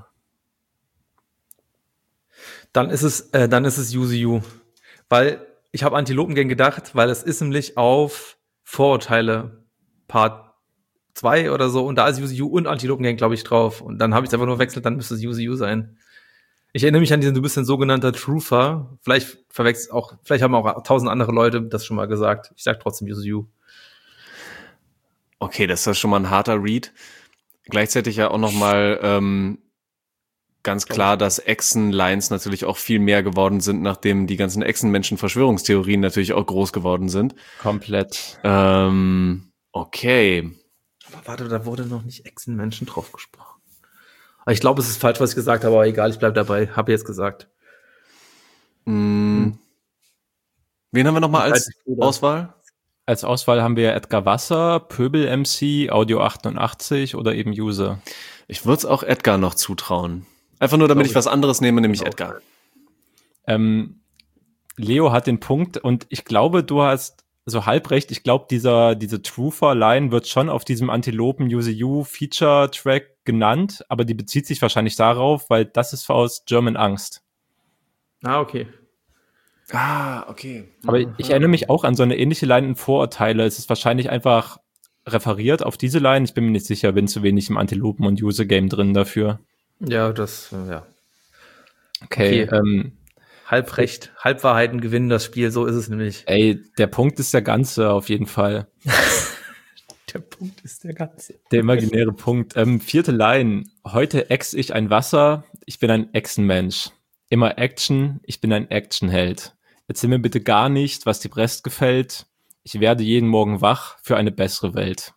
[SPEAKER 3] Dann ist es, äh, dann ist es Use You. Weil ich habe Antilopen-Gang gedacht, weil es ist nämlich auf Vorurteile Part zwei oder so und da ist Use You und Antilopen-Gang, glaube ich, drauf. Und dann habe ich es einfach nur wechselt, dann müsste es Use You sein. Ich erinnere mich an diesen, du bist ein sogenannter Truther. Vielleicht verwechselt auch, vielleicht haben auch tausend andere Leute das schon mal gesagt. Ich sag trotzdem Use You.
[SPEAKER 2] Okay, das ist schon mal ein harter Read. Gleichzeitig ja auch nochmal ähm, ganz klar, dass Echsen-Lines natürlich auch viel mehr geworden sind, nachdem die ganzen Echsen-Menschen-Verschwörungstheorien natürlich auch groß geworden sind.
[SPEAKER 4] Komplett.
[SPEAKER 2] Ähm, okay.
[SPEAKER 3] Aber warte, da wurde noch nicht Echsenmenschen drauf gesprochen. Aber ich glaube, es ist falsch, was ich gesagt habe, aber egal, ich bleib dabei. Habe jetzt gesagt.
[SPEAKER 2] Mm. Wen haben wir nochmal als
[SPEAKER 3] Zweites Bruder.
[SPEAKER 2] Auswahl?
[SPEAKER 4] Als Auswahl haben wir Edgar Wasser, Pöbel M C, Audio achtundachtzig oder eben User.
[SPEAKER 2] Ich würde es auch Edgar noch zutrauen. Einfach nur, damit
[SPEAKER 3] Glaub
[SPEAKER 2] ich was anderes nehme, nämlich
[SPEAKER 3] Genau.
[SPEAKER 2] Edgar.
[SPEAKER 4] Ähm, Leo hat den Punkt und ich glaube, du hast so halb recht. Ich glaube, dieser diese Truther-Line wird schon auf diesem Antilopen Use You Feature-Track genannt, aber die bezieht sich wahrscheinlich darauf, weil das ist aus German Angst.
[SPEAKER 3] Ah, okay.
[SPEAKER 2] Ah, okay.
[SPEAKER 4] Aber ich erinnere mich auch an so eine ähnliche Line in Vorurteile. Es ist wahrscheinlich einfach referiert auf diese Line. Ich bin mir nicht sicher, bin zu wenig im Antilopen- und User-Game drin dafür.
[SPEAKER 3] Ja, das, äh, ja.
[SPEAKER 4] Okay,
[SPEAKER 3] Okay.
[SPEAKER 4] ähm,
[SPEAKER 3] Halbrecht, Halbwahrheiten gewinnen das Spiel, so ist es nämlich.
[SPEAKER 4] ey, der Punkt ist der ganze auf jeden Fall.
[SPEAKER 3] Der Punkt ist der ganze.
[SPEAKER 4] Der imaginäre Punkt. Ähm, vierte Line. Heute ex ich ein Wasser. Ich bin ein Echsenmensch. Immer Action. Ich bin ein Actionheld. Erzähl mir bitte gar nicht, was dir Brest gefällt. Ich werde jeden Morgen wach für eine bessere Welt.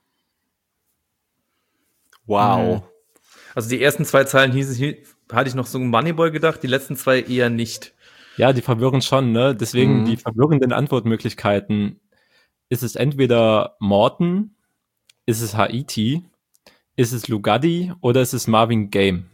[SPEAKER 2] Wow.
[SPEAKER 3] Also die ersten zwei Zeilen hieß es, hatte ich noch so ein Moneyboy gedacht, die letzten zwei eher nicht.
[SPEAKER 4] Ja, die verwirren schon, ne? Deswegen
[SPEAKER 2] Mhm.
[SPEAKER 4] die verwirrenden Antwortmöglichkeiten. Ist es entweder Morton, ist es Haiti, ist es Lugatti oder ist es Marvin Game?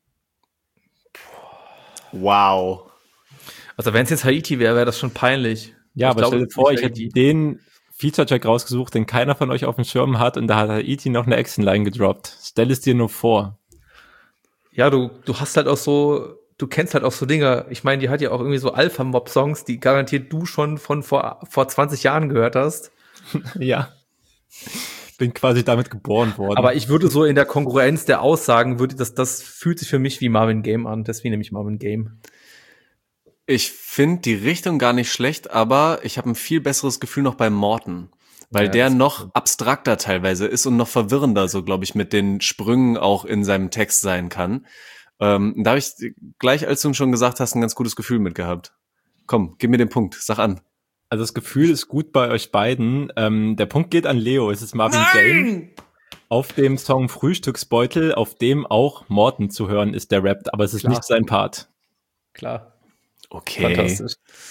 [SPEAKER 2] Wow.
[SPEAKER 3] Also wenn es jetzt Haiti wäre, wäre das schon peinlich.
[SPEAKER 4] Ja,
[SPEAKER 3] Ich
[SPEAKER 4] aber
[SPEAKER 3] glaube,
[SPEAKER 4] stell dir
[SPEAKER 3] es ist
[SPEAKER 4] vor,
[SPEAKER 3] nicht
[SPEAKER 4] ich hätte
[SPEAKER 3] Haiti.
[SPEAKER 4] den Feature-Track rausgesucht, den keiner von euch auf dem Schirm hat und da hat Haiti noch eine Action-Line gedroppt. Stell es dir nur vor.
[SPEAKER 3] Ja, du, du hast halt auch so, du kennst halt auch so Dinger. Ich meine, die hat ja auch irgendwie so Alpha-Mob-Songs, die garantiert du schon von vor, vor zwanzig Jahren gehört hast.
[SPEAKER 4] Ja. Bin quasi damit geboren worden.
[SPEAKER 3] Aber ich würde so in der Konkurrenz der Aussagen, würde das, das fühlt sich für mich wie Marvin Game an. Deswegen nehme ich Marvin Game.
[SPEAKER 2] Ich finde die Richtung gar nicht schlecht, aber ich habe ein viel besseres Gefühl noch bei Morton. Weil
[SPEAKER 3] Ja,
[SPEAKER 2] der
[SPEAKER 3] das-
[SPEAKER 2] noch abstrakter teilweise ist und noch verwirrender, so glaube ich, mit den Sprüngen auch in seinem Text sein kann. Ähm, da habe ich gleich, als du schon gesagt hast, ein ganz gutes Gefühl mit gehabt. Komm, gib mir den Punkt, sag an.
[SPEAKER 4] Also das Gefühl ist gut bei euch beiden. Ähm, der Punkt geht an Leo. Es ist Marvin Game. Auf dem Song Frühstücksbeutel, auf dem auch Morton zu hören ist, der rappt, aber es ist
[SPEAKER 3] Klar.
[SPEAKER 4] nicht sein Part.
[SPEAKER 3] Klar.
[SPEAKER 2] Okay.
[SPEAKER 3] Fantastisch.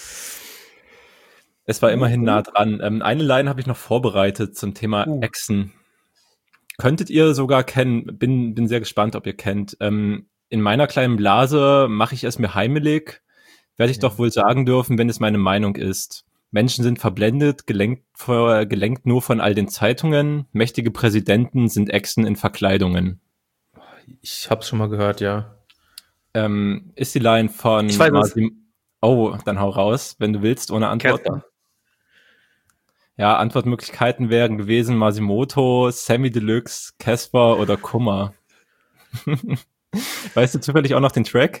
[SPEAKER 4] Es war immerhin nah dran. Ähm, eine Line habe ich noch vorbereitet zum Thema
[SPEAKER 3] Uh.
[SPEAKER 4] Echsen. Könntet ihr sogar kennen, bin, bin sehr gespannt, ob ihr kennt. Ähm, in meiner kleinen Blase mache ich es mir heimelig, werde ich
[SPEAKER 3] Ja.
[SPEAKER 4] doch wohl sagen dürfen, wenn es meine Meinung ist. Menschen sind verblendet, gelenkt, vor, gelenkt nur von all den Zeitungen. Mächtige Präsidenten sind Echsen in Verkleidungen.
[SPEAKER 3] Ich hab's schon mal gehört, ja.
[SPEAKER 4] Ähm, ist die Line von
[SPEAKER 3] Ich weiß es.
[SPEAKER 4] Masim- Oh, dann hau raus, wenn du willst, ohne Antworten.
[SPEAKER 3] Casper.
[SPEAKER 4] Ja, Antwortmöglichkeiten wären gewesen Masimoto, Sammy Deluxe, Casper oder Kummer. Weißt du zufällig auch noch den Track?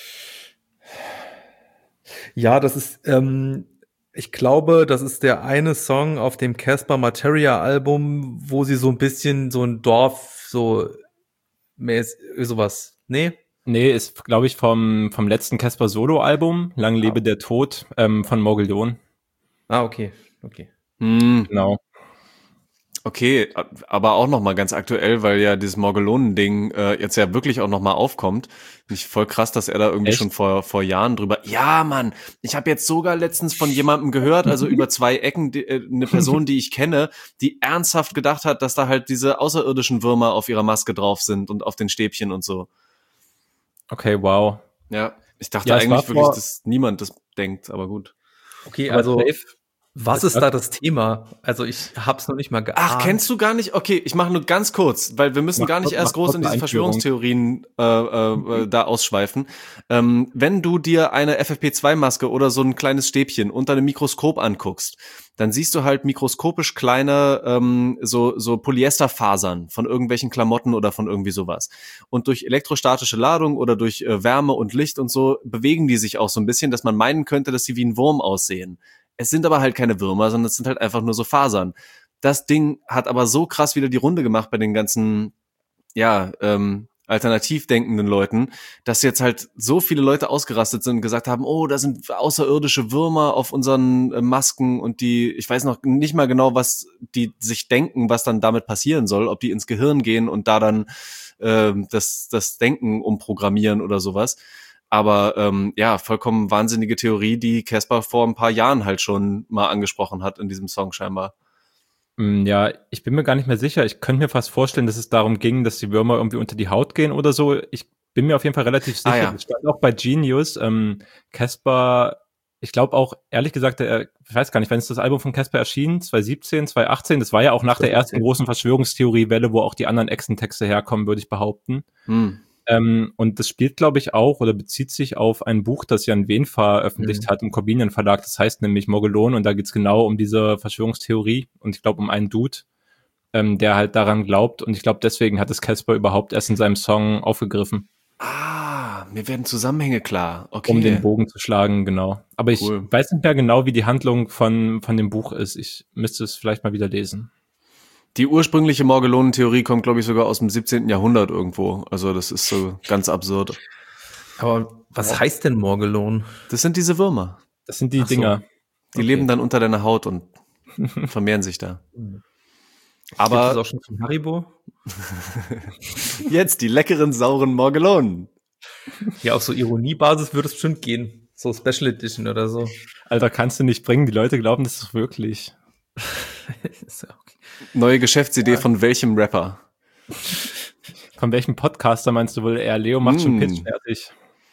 [SPEAKER 3] Ja, das ist, ähm, ich glaube, das ist der eine Song auf dem Casper Materia Album, wo sie so ein bisschen so ein Dorf, so mäß- sowas. Nee?
[SPEAKER 4] Nee, ist, glaube ich, vom, vom letzten Casper Solo-Album, Lang lebe der Tod, ähm, von Mogeldon.
[SPEAKER 3] Ah, okay, okay.
[SPEAKER 2] Hm,
[SPEAKER 4] Genau.
[SPEAKER 2] okay, aber auch noch mal ganz aktuell, weil ja dieses Morgelonen-Ding äh, jetzt ja wirklich auch noch mal aufkommt. Finde ich voll krass, dass er da irgendwie
[SPEAKER 4] Echt?
[SPEAKER 2] schon vor vor Jahren drüber. Ja, Mann, ich habe jetzt sogar letztens von jemandem gehört, also über zwei Ecken, die, äh, eine Person, die ich kenne, die ernsthaft gedacht hat, dass da halt diese außerirdischen Würmer auf ihrer Maske drauf sind und auf den Stäbchen und so.
[SPEAKER 4] Okay, wow.
[SPEAKER 2] Ja, ich dachte
[SPEAKER 4] Ja, es
[SPEAKER 2] eigentlich
[SPEAKER 4] war
[SPEAKER 2] wirklich,
[SPEAKER 4] vor-
[SPEAKER 2] dass niemand das denkt, aber gut.
[SPEAKER 3] Okay,
[SPEAKER 4] Aber
[SPEAKER 3] also,
[SPEAKER 4] safe.
[SPEAKER 3] was
[SPEAKER 4] Das
[SPEAKER 3] ist da das Thema? Also, ich hab's noch nicht mal geahnt.
[SPEAKER 2] Ach, kennst du gar nicht? Okay, ich mache nur ganz kurz, weil wir müssen
[SPEAKER 4] Mach
[SPEAKER 2] gar nicht
[SPEAKER 4] kurz-
[SPEAKER 2] erst
[SPEAKER 4] mach
[SPEAKER 2] groß
[SPEAKER 4] kurz
[SPEAKER 2] in
[SPEAKER 4] eine
[SPEAKER 2] diese
[SPEAKER 4] Einführung.
[SPEAKER 2] Verschwörungstheorien äh, äh, äh, da ausschweifen. Ähm, wenn du dir eine F F P zwei Maske oder so ein kleines Stäbchen unter einem Mikroskop anguckst, dann siehst du halt mikroskopisch kleine ähm, so so Polyesterfasern von irgendwelchen Klamotten oder von irgendwie sowas. Und durch elektrostatische Ladung oder durch äh, Wärme und Licht und so bewegen die sich auch so ein bisschen, dass man meinen könnte, dass sie wie ein Wurm aussehen. Es sind aber halt keine Würmer, sondern es sind halt einfach nur so Fasern. Das Ding hat aber so krass wieder die Runde gemacht bei den ganzen, ja, ähm, alternativ denkenden Leuten, dass jetzt halt so viele Leute ausgerastet sind und gesagt haben, oh, da sind außerirdische Würmer auf unseren äh, Masken und die, ich weiß noch nicht mal genau, was die sich denken, was dann damit passieren soll, ob die ins Gehirn gehen und da dann ähm, das, das Denken umprogrammieren oder sowas. Aber ähm, ja, vollkommen wahnsinnige Theorie, die Casper vor ein paar Jahren halt schon mal angesprochen hat in diesem Song scheinbar.
[SPEAKER 4] Mm, Ja, ich bin mir gar nicht mehr sicher. Ich könnte mir fast vorstellen, dass es darum ging, dass die Würmer irgendwie unter die Haut gehen oder so. Ich bin mir auf jeden Fall relativ sicher.
[SPEAKER 2] Ah, ja.
[SPEAKER 4] Das stand auch bei Genius. Ähm, Casper, ich glaube auch, ehrlich gesagt, der, ich weiß gar nicht, wann ist das Album von Casper erschienen? zwanzig siebzehn, zwanzig achtzehn? Das war ja auch nach der ersten großen Verschwörungstheoriewelle, wo auch die anderen Exentexte herkommen, würde ich behaupten.
[SPEAKER 2] Hm.
[SPEAKER 4] Ähm, und das spielt, glaube ich, auch oder bezieht sich auf ein Buch, das Jan Wehn veröffentlicht
[SPEAKER 3] Mhm.
[SPEAKER 4] hat im Corbinian Verlag. Das heißt nämlich Mogelon und da geht's genau um diese Verschwörungstheorie und ich glaube um einen Dude, ähm, der halt daran glaubt und ich glaube, deswegen hat es Casper überhaupt erst in seinem Song aufgegriffen,
[SPEAKER 2] Ah, mir werden Zusammenhänge klar. Okay.
[SPEAKER 4] um den Bogen zu schlagen, genau. Aber ich
[SPEAKER 2] Cool.
[SPEAKER 4] weiß nicht mehr genau, wie die Handlung von, von dem Buch ist. Ich müsste es vielleicht mal wieder lesen.
[SPEAKER 2] Die ursprüngliche Morgelonen-Theorie kommt, glaube ich, sogar aus dem siebzehnten Jahrhundert irgendwo. Also das ist so ganz absurd.
[SPEAKER 3] Aber was heißt denn Morgelon?
[SPEAKER 2] Das sind diese Würmer.
[SPEAKER 4] Das sind die
[SPEAKER 3] Ach so.
[SPEAKER 4] Dinger.
[SPEAKER 2] Die
[SPEAKER 3] Okay.
[SPEAKER 2] leben dann unter deiner Haut und vermehren sich da.
[SPEAKER 3] Gibt es das
[SPEAKER 2] Aber
[SPEAKER 3] auch schon von Haribo?
[SPEAKER 2] jetzt die leckeren, sauren Morgelonen.
[SPEAKER 3] Ja, auf so Ironiebasis würde es bestimmt gehen. So Special Edition oder so.
[SPEAKER 4] Alter, kannst du nicht bringen. Die Leute glauben das doch wirklich.
[SPEAKER 3] Ist ja okay.
[SPEAKER 2] Neue Geschäftsidee von welchem Rapper?
[SPEAKER 4] Von welchem Podcaster meinst du wohl eher? Leo macht schon
[SPEAKER 2] Mm.
[SPEAKER 4] Pitch fertig.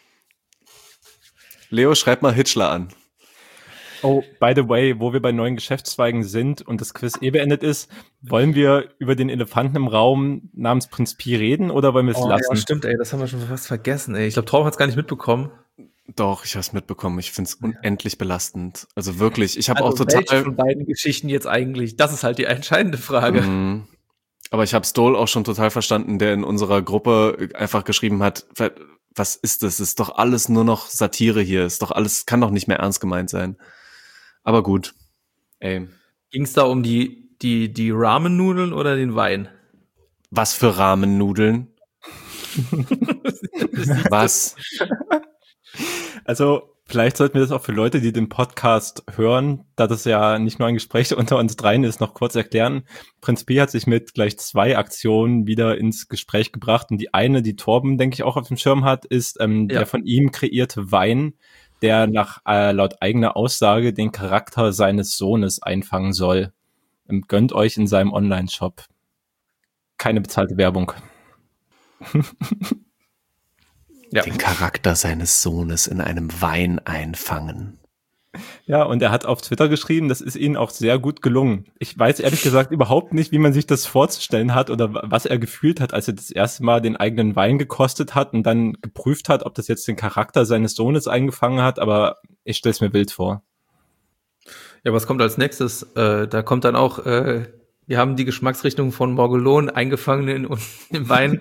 [SPEAKER 2] Leo, schreib mal Hitchler an.
[SPEAKER 4] Oh, by the way, wo wir bei neuen Geschäftszweigen sind und das Quiz eh beendet ist, wollen wir über den Elefanten im Raum namens Prinz Pi reden oder wollen wir es
[SPEAKER 3] Oh,
[SPEAKER 4] lassen?
[SPEAKER 3] ja, stimmt, ey, das haben wir schon fast vergessen, ey. Ich glaube, Torben hat es gar nicht mitbekommen.
[SPEAKER 2] Doch, ich hab's mitbekommen. Ich find's unendlich belastend. Also wirklich, ich habe auch
[SPEAKER 3] Also, welche
[SPEAKER 2] total...
[SPEAKER 3] von beiden Geschichten jetzt eigentlich? Das ist halt die entscheidende Frage.
[SPEAKER 2] Mhm. Aber ich habe Stoll auch schon total verstanden, der in unserer Gruppe einfach geschrieben hat, was ist das? Ist doch alles nur noch Satire hier. Ist doch alles, kann doch nicht mehr ernst gemeint sein. Aber gut. Ey,
[SPEAKER 3] Ging es da um die, die, die Ramen-Nudeln oder den Wein?
[SPEAKER 2] was für Rahmennudeln? Was?
[SPEAKER 4] Also, vielleicht sollten wir das auch für Leute, die den Podcast hören, da das ja nicht nur ein Gespräch unter uns dreien ist, noch kurz erklären. Prinz Pi hat sich mit gleich zwei Aktionen wieder ins Gespräch gebracht und die eine, die Torben, denke ich, auch auf dem Schirm hat, ist ähm,
[SPEAKER 3] Ja.
[SPEAKER 4] der von ihm kreierte Wein, der nach äh, laut eigener Aussage den Charakter seines Sohnes einfangen soll. Ähm, gönnt euch in seinem Online-Shop. Keine bezahlte Werbung.
[SPEAKER 3] Ja.
[SPEAKER 2] Den Charakter seines Sohnes in einem Wein einfangen.
[SPEAKER 4] Ja, und er hat auf Twitter geschrieben, das ist ihnen auch sehr gut gelungen. Ich weiß ehrlich gesagt überhaupt nicht, wie man sich das vorzustellen hat oder was er gefühlt hat, als er das erste Mal den eigenen Wein gekostet hat und dann geprüft hat, ob das jetzt den Charakter seines Sohnes eingefangen hat, aber ich stelle es mir wild vor.
[SPEAKER 3] Ja, was kommt als nächstes? Äh, da kommt dann auch, äh, wir haben die Geschmacksrichtung von Morgellon eingefangen in, in, im Wein.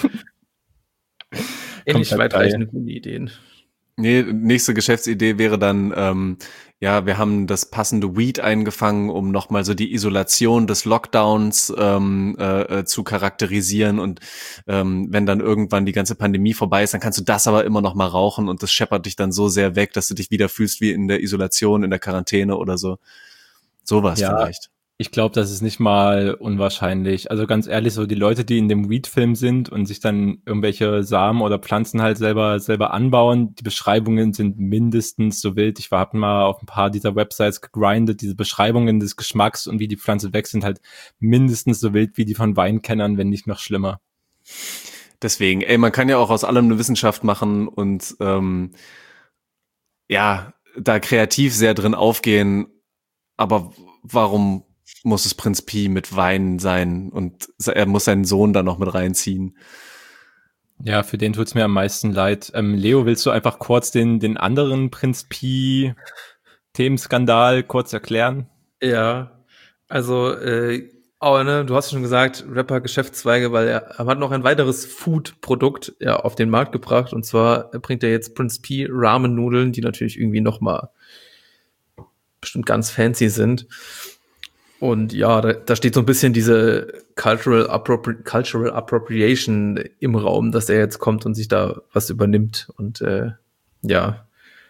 [SPEAKER 3] Ähnlich weitreichende gute Ideen.
[SPEAKER 2] Nee, nächste Geschäftsidee wäre dann, ähm, ja, wir haben das passende Weed eingefangen, um nochmal so die Isolation des Lockdowns ähm, äh, zu charakterisieren und ähm, wenn dann irgendwann die ganze Pandemie vorbei ist, dann kannst du das aber immer noch mal rauchen und das scheppert dich dann so sehr weg, dass du dich wieder fühlst wie in der Isolation, in der Quarantäne oder so. Sowas
[SPEAKER 4] ja.
[SPEAKER 2] vielleicht.
[SPEAKER 4] Ich glaube, das ist nicht mal unwahrscheinlich. Also ganz ehrlich, so die Leute, die in dem Weed-Film sind und sich dann irgendwelche Samen oder Pflanzen halt selber selber anbauen, die Beschreibungen sind mindestens so wild. Ich habe mal auf ein paar dieser Websites gegrindet, diese Beschreibungen des Geschmacks und wie die Pflanzen weg sind halt mindestens so wild wie die von Weinkennern, wenn nicht noch schlimmer.
[SPEAKER 2] Deswegen, ey, man kann ja auch aus allem eine Wissenschaft machen und ähm, ja, da kreativ sehr drin aufgehen, aber warum muss es Prinz Pi mit Wein sein und er muss seinen Sohn da noch mit reinziehen.
[SPEAKER 4] Ja, für den tut's mir am meisten leid. Ähm, Leo, willst du einfach kurz den den anderen Prinz Pi Themenskandal kurz erklären?
[SPEAKER 3] Ja, also äh, oh, ne, du hast schon gesagt, Rapper Geschäftszweige, weil er, er hat noch ein weiteres Food-Produkt ja, auf den Markt gebracht und zwar bringt er jetzt Prinz Pi Ramen-Nudeln, die natürlich irgendwie noch mal bestimmt ganz fancy sind. Und ja, da, da steht so ein bisschen diese Cultural, Appropri- Cultural Appropriation im Raum, dass er jetzt kommt und sich da was übernimmt. Und äh, ja.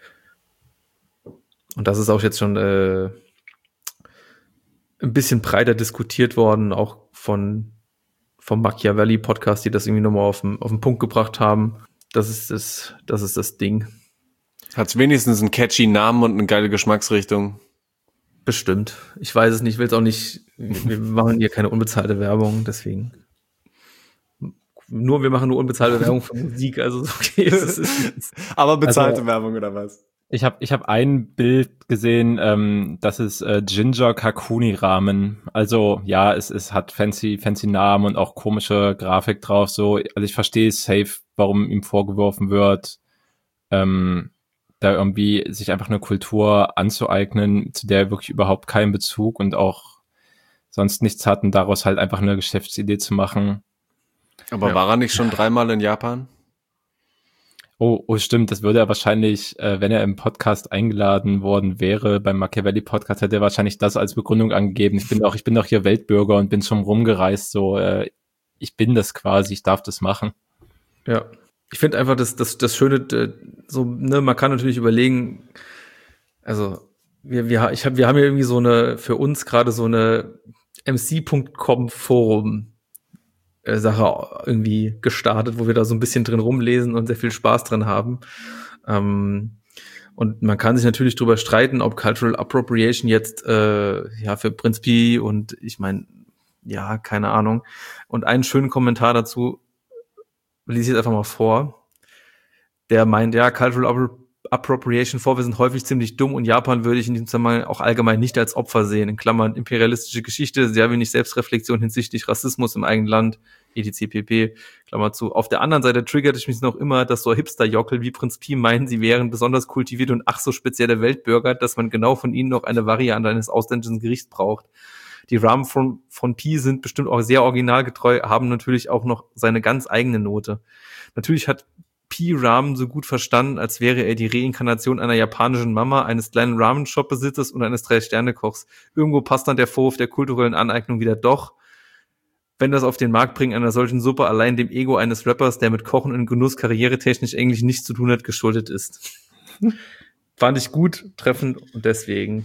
[SPEAKER 3] Und das ist auch jetzt schon äh, ein bisschen breiter diskutiert worden, auch von vom Machiavelli-Podcast, die das irgendwie nochmal auf den, auf den Punkt gebracht haben. Das ist das, das ist das Ding.
[SPEAKER 2] Hat's wenigstens einen catchy Namen und eine geile Geschmacksrichtung?
[SPEAKER 3] Bestimmt. Ich weiß es nicht, ich will es auch nicht, wir machen hier keine unbezahlte Werbung, deswegen. Nur, wir machen nur unbezahlte Werbung für Musik, also okay. Es ist,
[SPEAKER 2] aber bezahlte
[SPEAKER 4] also,
[SPEAKER 2] Werbung oder was?
[SPEAKER 4] Ich habe ich hab ein Bild gesehen, ähm, das ist äh, Ginger Kakuni Ramen. Also ja, es, es hat fancy fancy Namen und auch komische Grafik drauf. So, also ich verstehe safe, warum ihm vorgeworfen wird, ähm, da irgendwie sich einfach eine Kultur anzueignen, zu der er wirklich überhaupt keinen Bezug und auch sonst nichts hat und daraus halt einfach eine Geschäftsidee zu machen.
[SPEAKER 2] Aber ja. War er nicht schon dreimal in Japan?
[SPEAKER 4] Oh, oh, stimmt, das würde er wahrscheinlich, äh, wenn er im Podcast eingeladen worden wäre, beim Machiavelli-Podcast, hätte er wahrscheinlich das als Begründung angegeben. Ich bin doch, ich bin doch hier Weltbürger und bin schon rumgereist, so, äh, ich bin das quasi, ich darf das machen.
[SPEAKER 3] Ja. Ich finde einfach, das, das, das Schöne, so, ne, man kann natürlich überlegen, also, wir, wir, ich hab, wir haben ja irgendwie so eine, für uns gerade so eine M C Punkt com Forum äh, Sache irgendwie gestartet, wo wir da so ein bisschen drin rumlesen und sehr viel Spaß drin haben. Ähm, und man kann sich natürlich drüber streiten, ob Cultural Appropriation jetzt, äh, ja, für Prinz Pi und ich meine, ja, keine Ahnung. Und einen schönen Kommentar dazu lese ich jetzt einfach mal vor. Der meint, ja, Cultural Appropriation vor, wir sind häufig ziemlich dumm und Japan würde ich in diesem Zusammenhang auch allgemein nicht als Opfer sehen. In Klammern imperialistische Geschichte, sehr wenig Selbstreflexion hinsichtlich Rassismus im eigenen Land, et cetera pp. Klammer zu. Auf der anderen Seite triggert es mich noch immer, dass so Hipster-Jockel wie Prinz Pi meinen, sie wären besonders kultiviert und ach so spezielle Weltbürger, dass man genau von ihnen noch eine Variante eines ausländischen Gerichts braucht. Die Ramen von, von Pi sind bestimmt auch sehr originalgetreu, haben natürlich auch noch seine ganz eigene Note. Natürlich hat Pi Ramen so gut verstanden, als wäre er die Reinkarnation einer japanischen Mama, eines kleinen Ramen-Shop-Besitzers und eines Drei-Sterne-Kochs. Irgendwo passt dann der Vorwurf der kulturellen Aneignung wieder doch, wenn das auf den Markt bringen einer solchen Suppe allein dem Ego eines Rappers, der mit Kochen und Genuss karrieretechnisch eigentlich nichts zu tun hat, geschuldet ist. Fand ich gut, treffend und deswegen.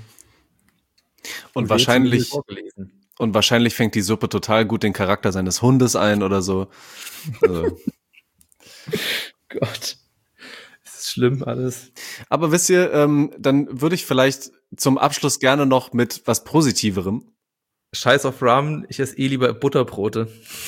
[SPEAKER 2] Und wahrscheinlich, und wahrscheinlich fängt die Suppe total gut den Charakter seines Hundes ein oder so. Also.
[SPEAKER 3] Gott. Das ist schlimm alles.
[SPEAKER 2] Aber wisst ihr, ähm, dann würde ich vielleicht zum Abschluss gerne noch mit was Positiverem.
[SPEAKER 3] Scheiß auf Ramen, ich esse eh lieber Butterbrote.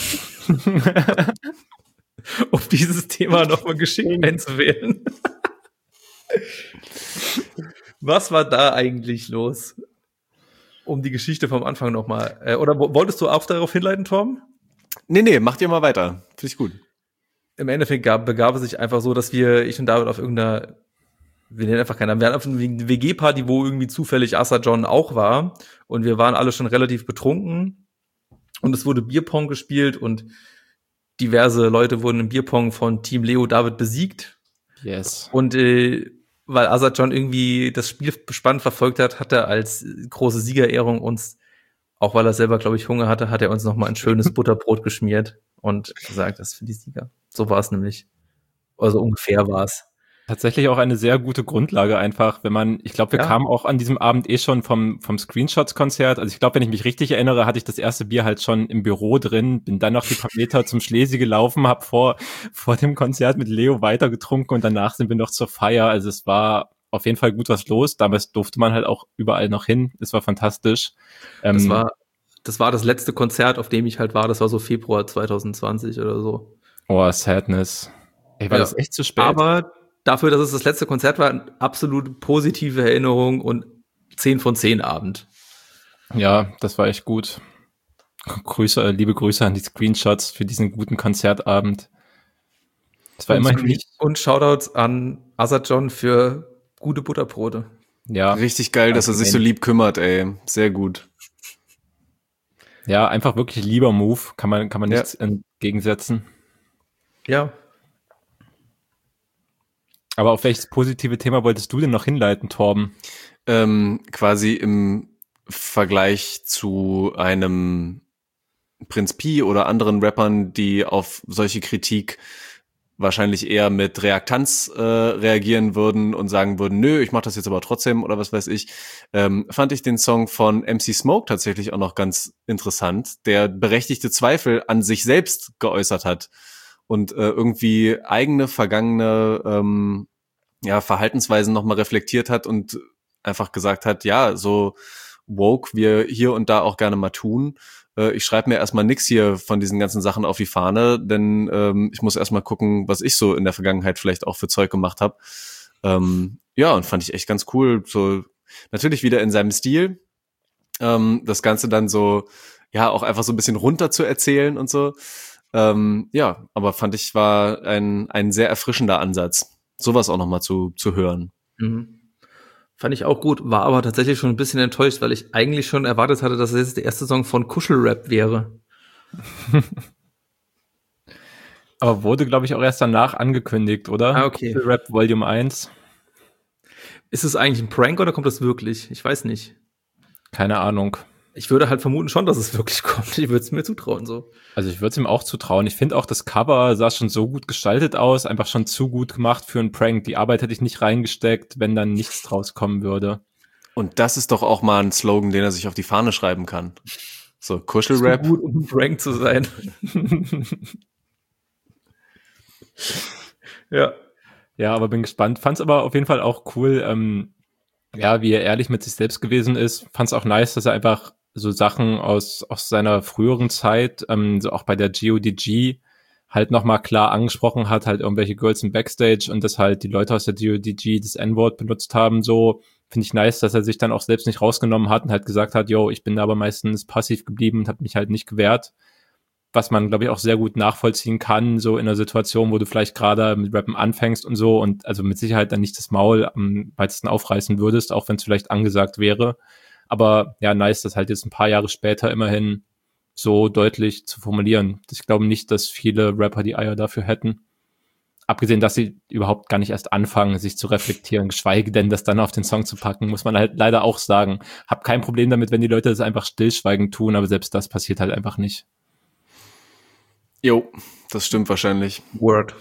[SPEAKER 3] Um dieses Thema nochmal geschickt einzuwählen. Was war da eigentlich los? Um die Geschichte vom Anfang nochmal. Äh, oder wolltest du auch darauf hinleiten, Tom?
[SPEAKER 2] Nee, nee, macht ihr mal weiter. Finde ich gut.
[SPEAKER 3] Im Endeffekt gab, begab es sich einfach so, dass wir, ich und David auf irgendeiner, wir nennen einfach keinen Namen, wir hatten auf einer W G-Party, wo irgendwie zufällig Asa John auch war. Und wir waren alle schon relativ betrunken. Und es wurde Bierpong gespielt und diverse Leute wurden im Bierpong von Team Leo David besiegt.
[SPEAKER 4] Yes.
[SPEAKER 3] Und äh, weil Asa John irgendwie das Spiel spannend verfolgt hat, hat er als große Siegerehrung uns, auch weil er selber, glaube ich, Hunger hatte, hat er uns noch mal ein schönes Butterbrot geschmiert und gesagt, das ist für die Sieger. So war es nämlich. Also ungefähr war es.
[SPEAKER 4] Tatsächlich auch eine sehr gute Grundlage einfach, wenn man, ich glaube, wir
[SPEAKER 3] Ja.
[SPEAKER 4] kamen auch an diesem Abend eh schon vom vom Screenshots-Konzert. Also ich glaube, wenn ich mich richtig erinnere, hatte ich das erste Bier halt schon im Büro drin, bin dann noch die paar Meter zum Schlesi gelaufen, habe vor vor dem Konzert mit Leo weitergetrunken und danach sind wir noch zur Feier. Also es war auf jeden Fall gut was los. Damals durfte man halt auch überall noch hin. Es war fantastisch.
[SPEAKER 3] Das
[SPEAKER 4] Ähm,
[SPEAKER 3] war das war das letzte Konzert, auf dem ich halt war. Das war so Februar zwanzig zwanzig oder so.
[SPEAKER 4] Oh, Sadness. Ey, war
[SPEAKER 3] Ja.
[SPEAKER 4] das echt zu spät?
[SPEAKER 3] Aber dafür, dass es das letzte Konzert war, eine absolut positive Erinnerung und zehn von zehn Abend.
[SPEAKER 4] Ja, das war echt gut. Grüße, liebe Grüße an die Screenshots für diesen guten Konzertabend. Es war
[SPEAKER 3] und,
[SPEAKER 4] immerhin nicht,
[SPEAKER 3] und Shoutouts an Asa John für gute Butterbrote.
[SPEAKER 4] ja,
[SPEAKER 2] Richtig geil, dass er sich so lieb kümmert, ey. Sehr gut.
[SPEAKER 4] ja, einfach wirklich lieber Move, kann man, kann man
[SPEAKER 2] Ja.
[SPEAKER 4] nichts entgegensetzen.
[SPEAKER 3] Ja,
[SPEAKER 4] Aber auf welches positive Thema wolltest du denn noch hinleiten, Torben?
[SPEAKER 2] Ähm, quasi im Vergleich zu einem Prinz Pi oder anderen Rappern, die auf solche Kritik wahrscheinlich eher mit Reaktanz äh, reagieren würden und sagen würden, nö, ich mach das jetzt aber trotzdem oder was weiß ich, ähm, fand ich den Song von M C Smoke tatsächlich auch noch ganz interessant, der berechtigte Zweifel an sich selbst geäußert hat und äh, irgendwie eigene vergangene ähm, ja, Verhaltensweisen nochmal reflektiert hat und einfach gesagt hat, ja, so woke wir hier und da auch gerne mal tun. Äh, ich schreibe mir erstmal nix hier von diesen ganzen Sachen auf die Fahne, denn ähm, ich muss erstmal gucken, was ich so in der Vergangenheit vielleicht auch für Zeug gemacht habe. Ähm, ja, und fand ich echt ganz cool. So natürlich wieder in seinem Stil. Ähm, das Ganze dann so, ja, auch einfach so ein bisschen runter zu erzählen und so. Ähm, ja, aber fand ich, war ein, ein sehr erfrischender Ansatz, sowas auch nochmal zu, zu hören.
[SPEAKER 3] mhm. Fand ich auch gut, war aber tatsächlich schon ein bisschen enttäuscht, weil ich eigentlich schon erwartet hatte, dass es jetzt der erste Song von Kuschelrap wäre.
[SPEAKER 4] Aber wurde, glaube ich, auch erst danach angekündigt, oder?
[SPEAKER 3] Ah, okay.
[SPEAKER 4] Rap Volume eins.
[SPEAKER 3] Ist es eigentlich ein Prank oder kommt das wirklich? Ich weiß nicht.
[SPEAKER 4] Keine Ahnung.
[SPEAKER 3] Ich würde halt vermuten schon, dass es wirklich kommt. Ich würde es mir zutrauen, so.
[SPEAKER 4] Also ich würde es ihm auch zutrauen. Ich finde auch, das Cover sah schon so gut gestaltet aus, einfach schon zu gut gemacht für einen Prank. Die Arbeit hätte ich nicht reingesteckt, wenn dann nichts draus kommen würde.
[SPEAKER 2] Und das ist doch auch mal ein Slogan, den er sich auf die Fahne schreiben kann. So, Kuschelrap.
[SPEAKER 3] Zu gut, um ein Prank zu sein. Ja.
[SPEAKER 4] Ja, aber bin gespannt. Fand's aber auf jeden Fall auch cool, ähm, ja, wie er ehrlich mit sich selbst gewesen ist. Fand's auch nice, dass er einfach so Sachen aus aus seiner früheren Zeit, ähm, so auch bei der G O D G, halt nochmal klar angesprochen hat, halt irgendwelche Girls im Backstage und dass halt die Leute aus der G O D G das N-Wort benutzt haben, so. Finde ich nice, dass er sich dann auch selbst nicht rausgenommen hat und halt gesagt hat, yo, ich bin da aber meistens passiv geblieben und habe mich halt nicht gewehrt. Was man, glaube ich, auch sehr gut nachvollziehen kann, so in einer Situation, wo du vielleicht gerade mit Rappen anfängst und so und also mit Sicherheit dann nicht das Maul am weitesten aufreißen würdest, auch wenn es vielleicht angesagt wäre. Aber ja, nice, das halt jetzt ein paar Jahre später immerhin so deutlich zu formulieren. Ich glaube nicht, dass viele Rapper die Eier dafür hätten. Abgesehen, dass sie überhaupt gar nicht erst anfangen, sich zu reflektieren, geschweige denn, das dann auf den Song zu packen, muss man halt leider auch sagen. Hab kein Problem damit, wenn die Leute das einfach stillschweigend tun, aber selbst das passiert halt einfach nicht.
[SPEAKER 2] Jo, das stimmt wahrscheinlich.
[SPEAKER 3] Word.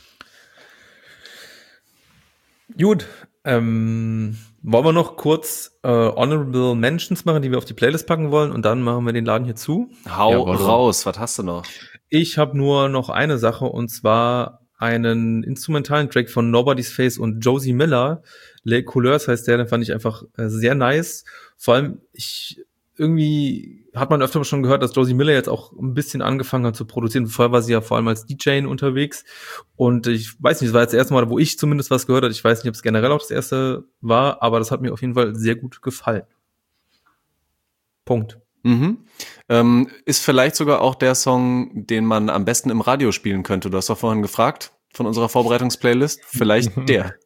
[SPEAKER 3] Gut. Ähm, wollen wir noch kurz äh, Honorable Mentions machen, die wir auf die Playlist packen wollen und dann machen wir den Laden hier zu?
[SPEAKER 2] Hau
[SPEAKER 4] Jawohl.
[SPEAKER 2] raus, was hast du noch?
[SPEAKER 3] Ich habe nur noch eine Sache und zwar einen instrumentalen Track von Nobody's Face und Josie Miller. Les Couleurs heißt der, den fand ich einfach äh, sehr nice. Vor allem, ich irgendwie hat man öfter schon gehört, dass Josie Miller jetzt auch ein bisschen angefangen hat zu produzieren. Vorher war sie ja vor allem als D J unterwegs. Und ich weiß nicht, es war jetzt das erste Mal, wo ich zumindest was gehört habe. Ich weiß nicht, ob es generell auch das erste war, aber das hat mir auf jeden Fall sehr gut gefallen. Punkt.
[SPEAKER 2] Mhm. Ähm, ist vielleicht sogar auch der Song, den man am besten im Radio spielen könnte. Du hast doch vorhin gefragt von unserer Vorbereitungsplaylist. Vielleicht der.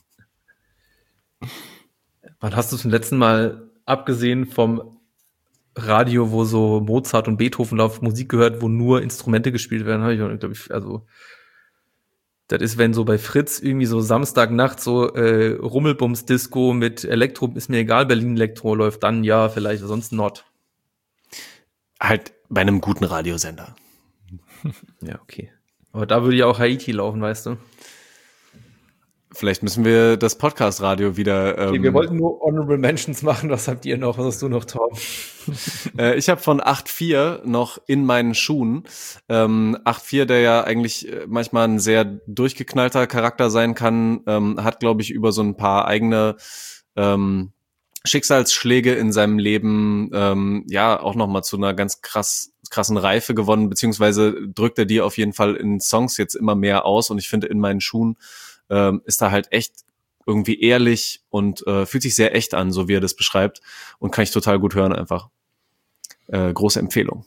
[SPEAKER 3] Wann hast du zum letzten Mal, abgesehen vom Radio, wo so Mozart und Beethoven auf Musik gehört, wo nur Instrumente gespielt werden, habe ich, glaube ich, also das ist, wenn so bei Fritz irgendwie so Samstagnacht so äh, Rummelbums-Disco mit Elektro, ist mir egal, Berlin Elektro läuft, dann ja, vielleicht, sonst not.
[SPEAKER 2] Halt bei einem guten Radiosender.
[SPEAKER 3] Ja, okay. Aber da würde ja auch Haiti laufen, weißt du.
[SPEAKER 2] Vielleicht müssen wir das Podcast-Radio wieder... Ähm,
[SPEAKER 3] okay, wir wollten nur Honorable Mentions machen. Was habt ihr noch? Was hast du noch, Tom?
[SPEAKER 2] äh, ich habe von acht vier noch In meinen Schuhen. Ähm, acht vier, der ja eigentlich manchmal ein sehr durchgeknallter Charakter sein kann, ähm, hat, glaube ich, über so ein paar eigene ähm, Schicksalsschläge in seinem Leben ähm, ja auch nochmal zu einer ganz krass krassen Reife gewonnen, beziehungsweise drückt er die auf jeden Fall in Songs jetzt immer mehr aus. Und ich finde, In meinen Schuhen ähm, ist da halt echt irgendwie ehrlich und äh, fühlt sich sehr echt an, so wie er das beschreibt, und kann ich total gut hören einfach. Äh, große Empfehlung.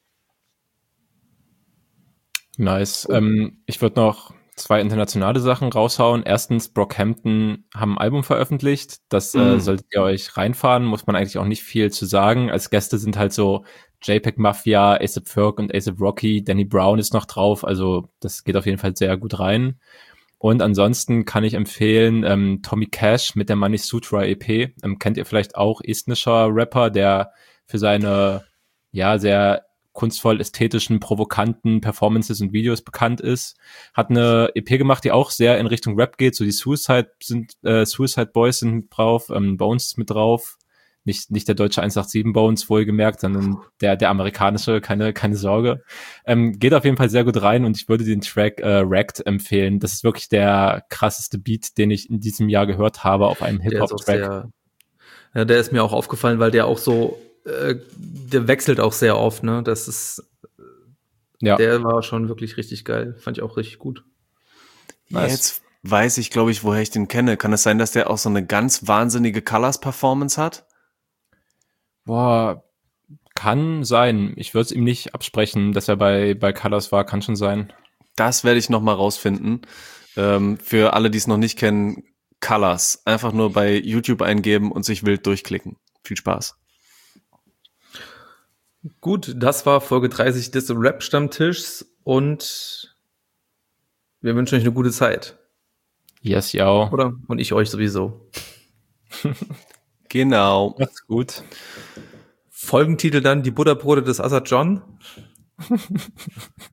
[SPEAKER 4] Nice. Ähm, ich würde noch zwei internationale Sachen raushauen. Erstens, Brockhampton haben ein Album veröffentlicht. Das äh,
[SPEAKER 2] Mm.
[SPEAKER 4] solltet ihr euch reinfahren. Muss man eigentlich auch nicht viel zu sagen. Als Gäste sind halt so JPEG Mafia, A$AP Ferg und A$AP Rocky. Danny Brown ist noch drauf. Also das geht auf jeden Fall sehr gut rein. Und ansonsten kann ich empfehlen ähm, Tommy Cash mit der Money Sutra E P. Ähm, kennt ihr vielleicht auch, estnischer Rapper, der für seine ja sehr kunstvoll ästhetischen, provokanten Performances und Videos bekannt ist. Hat eine E P gemacht, die auch sehr in Richtung Rap geht. So die Suicide sind äh, Suicide Boys sind mit drauf, ähm, Bones ist mit drauf. Nicht nicht der deutsche eins acht sieben Bones, wohlgemerkt, sondern der der amerikanische, keine keine Sorge. Ähm, geht auf jeden Fall sehr gut rein und ich würde den Track äh, Wrecked empfehlen. Das ist wirklich der krasseste Beat, den ich in diesem Jahr gehört habe auf einem Hip-Hop-Track.
[SPEAKER 3] Der, ja, der ist mir auch aufgefallen, weil der auch so, äh, der wechselt auch sehr oft, ne? Das ist,
[SPEAKER 4] Ja.
[SPEAKER 3] Der war schon wirklich richtig geil. Fand ich auch richtig gut.
[SPEAKER 2] Nice. Jetzt weiß ich, glaube ich, woher ich den kenne. Kann es sein, dass der auch so eine ganz wahnsinnige Colors-Performance hat?
[SPEAKER 4] Boah, kann sein. Ich würde es ihm nicht absprechen, dass er bei, bei Colors war. Kann schon sein.
[SPEAKER 2] Das werde ich noch mal rausfinden. Ähm, für alle, die es noch nicht kennen, Colors. Einfach nur bei YouTube eingeben und sich wild durchklicken. Viel Spaß.
[SPEAKER 3] Gut, das war Folge dreißig des Rap-Stammtischs und wir wünschen euch eine gute Zeit.
[SPEAKER 4] Yes, ja.
[SPEAKER 3] Oder? Und ich euch sowieso.
[SPEAKER 2] Genau.
[SPEAKER 4] Macht's gut.
[SPEAKER 3] Folgentitel dann die Butterbrote des Assad John.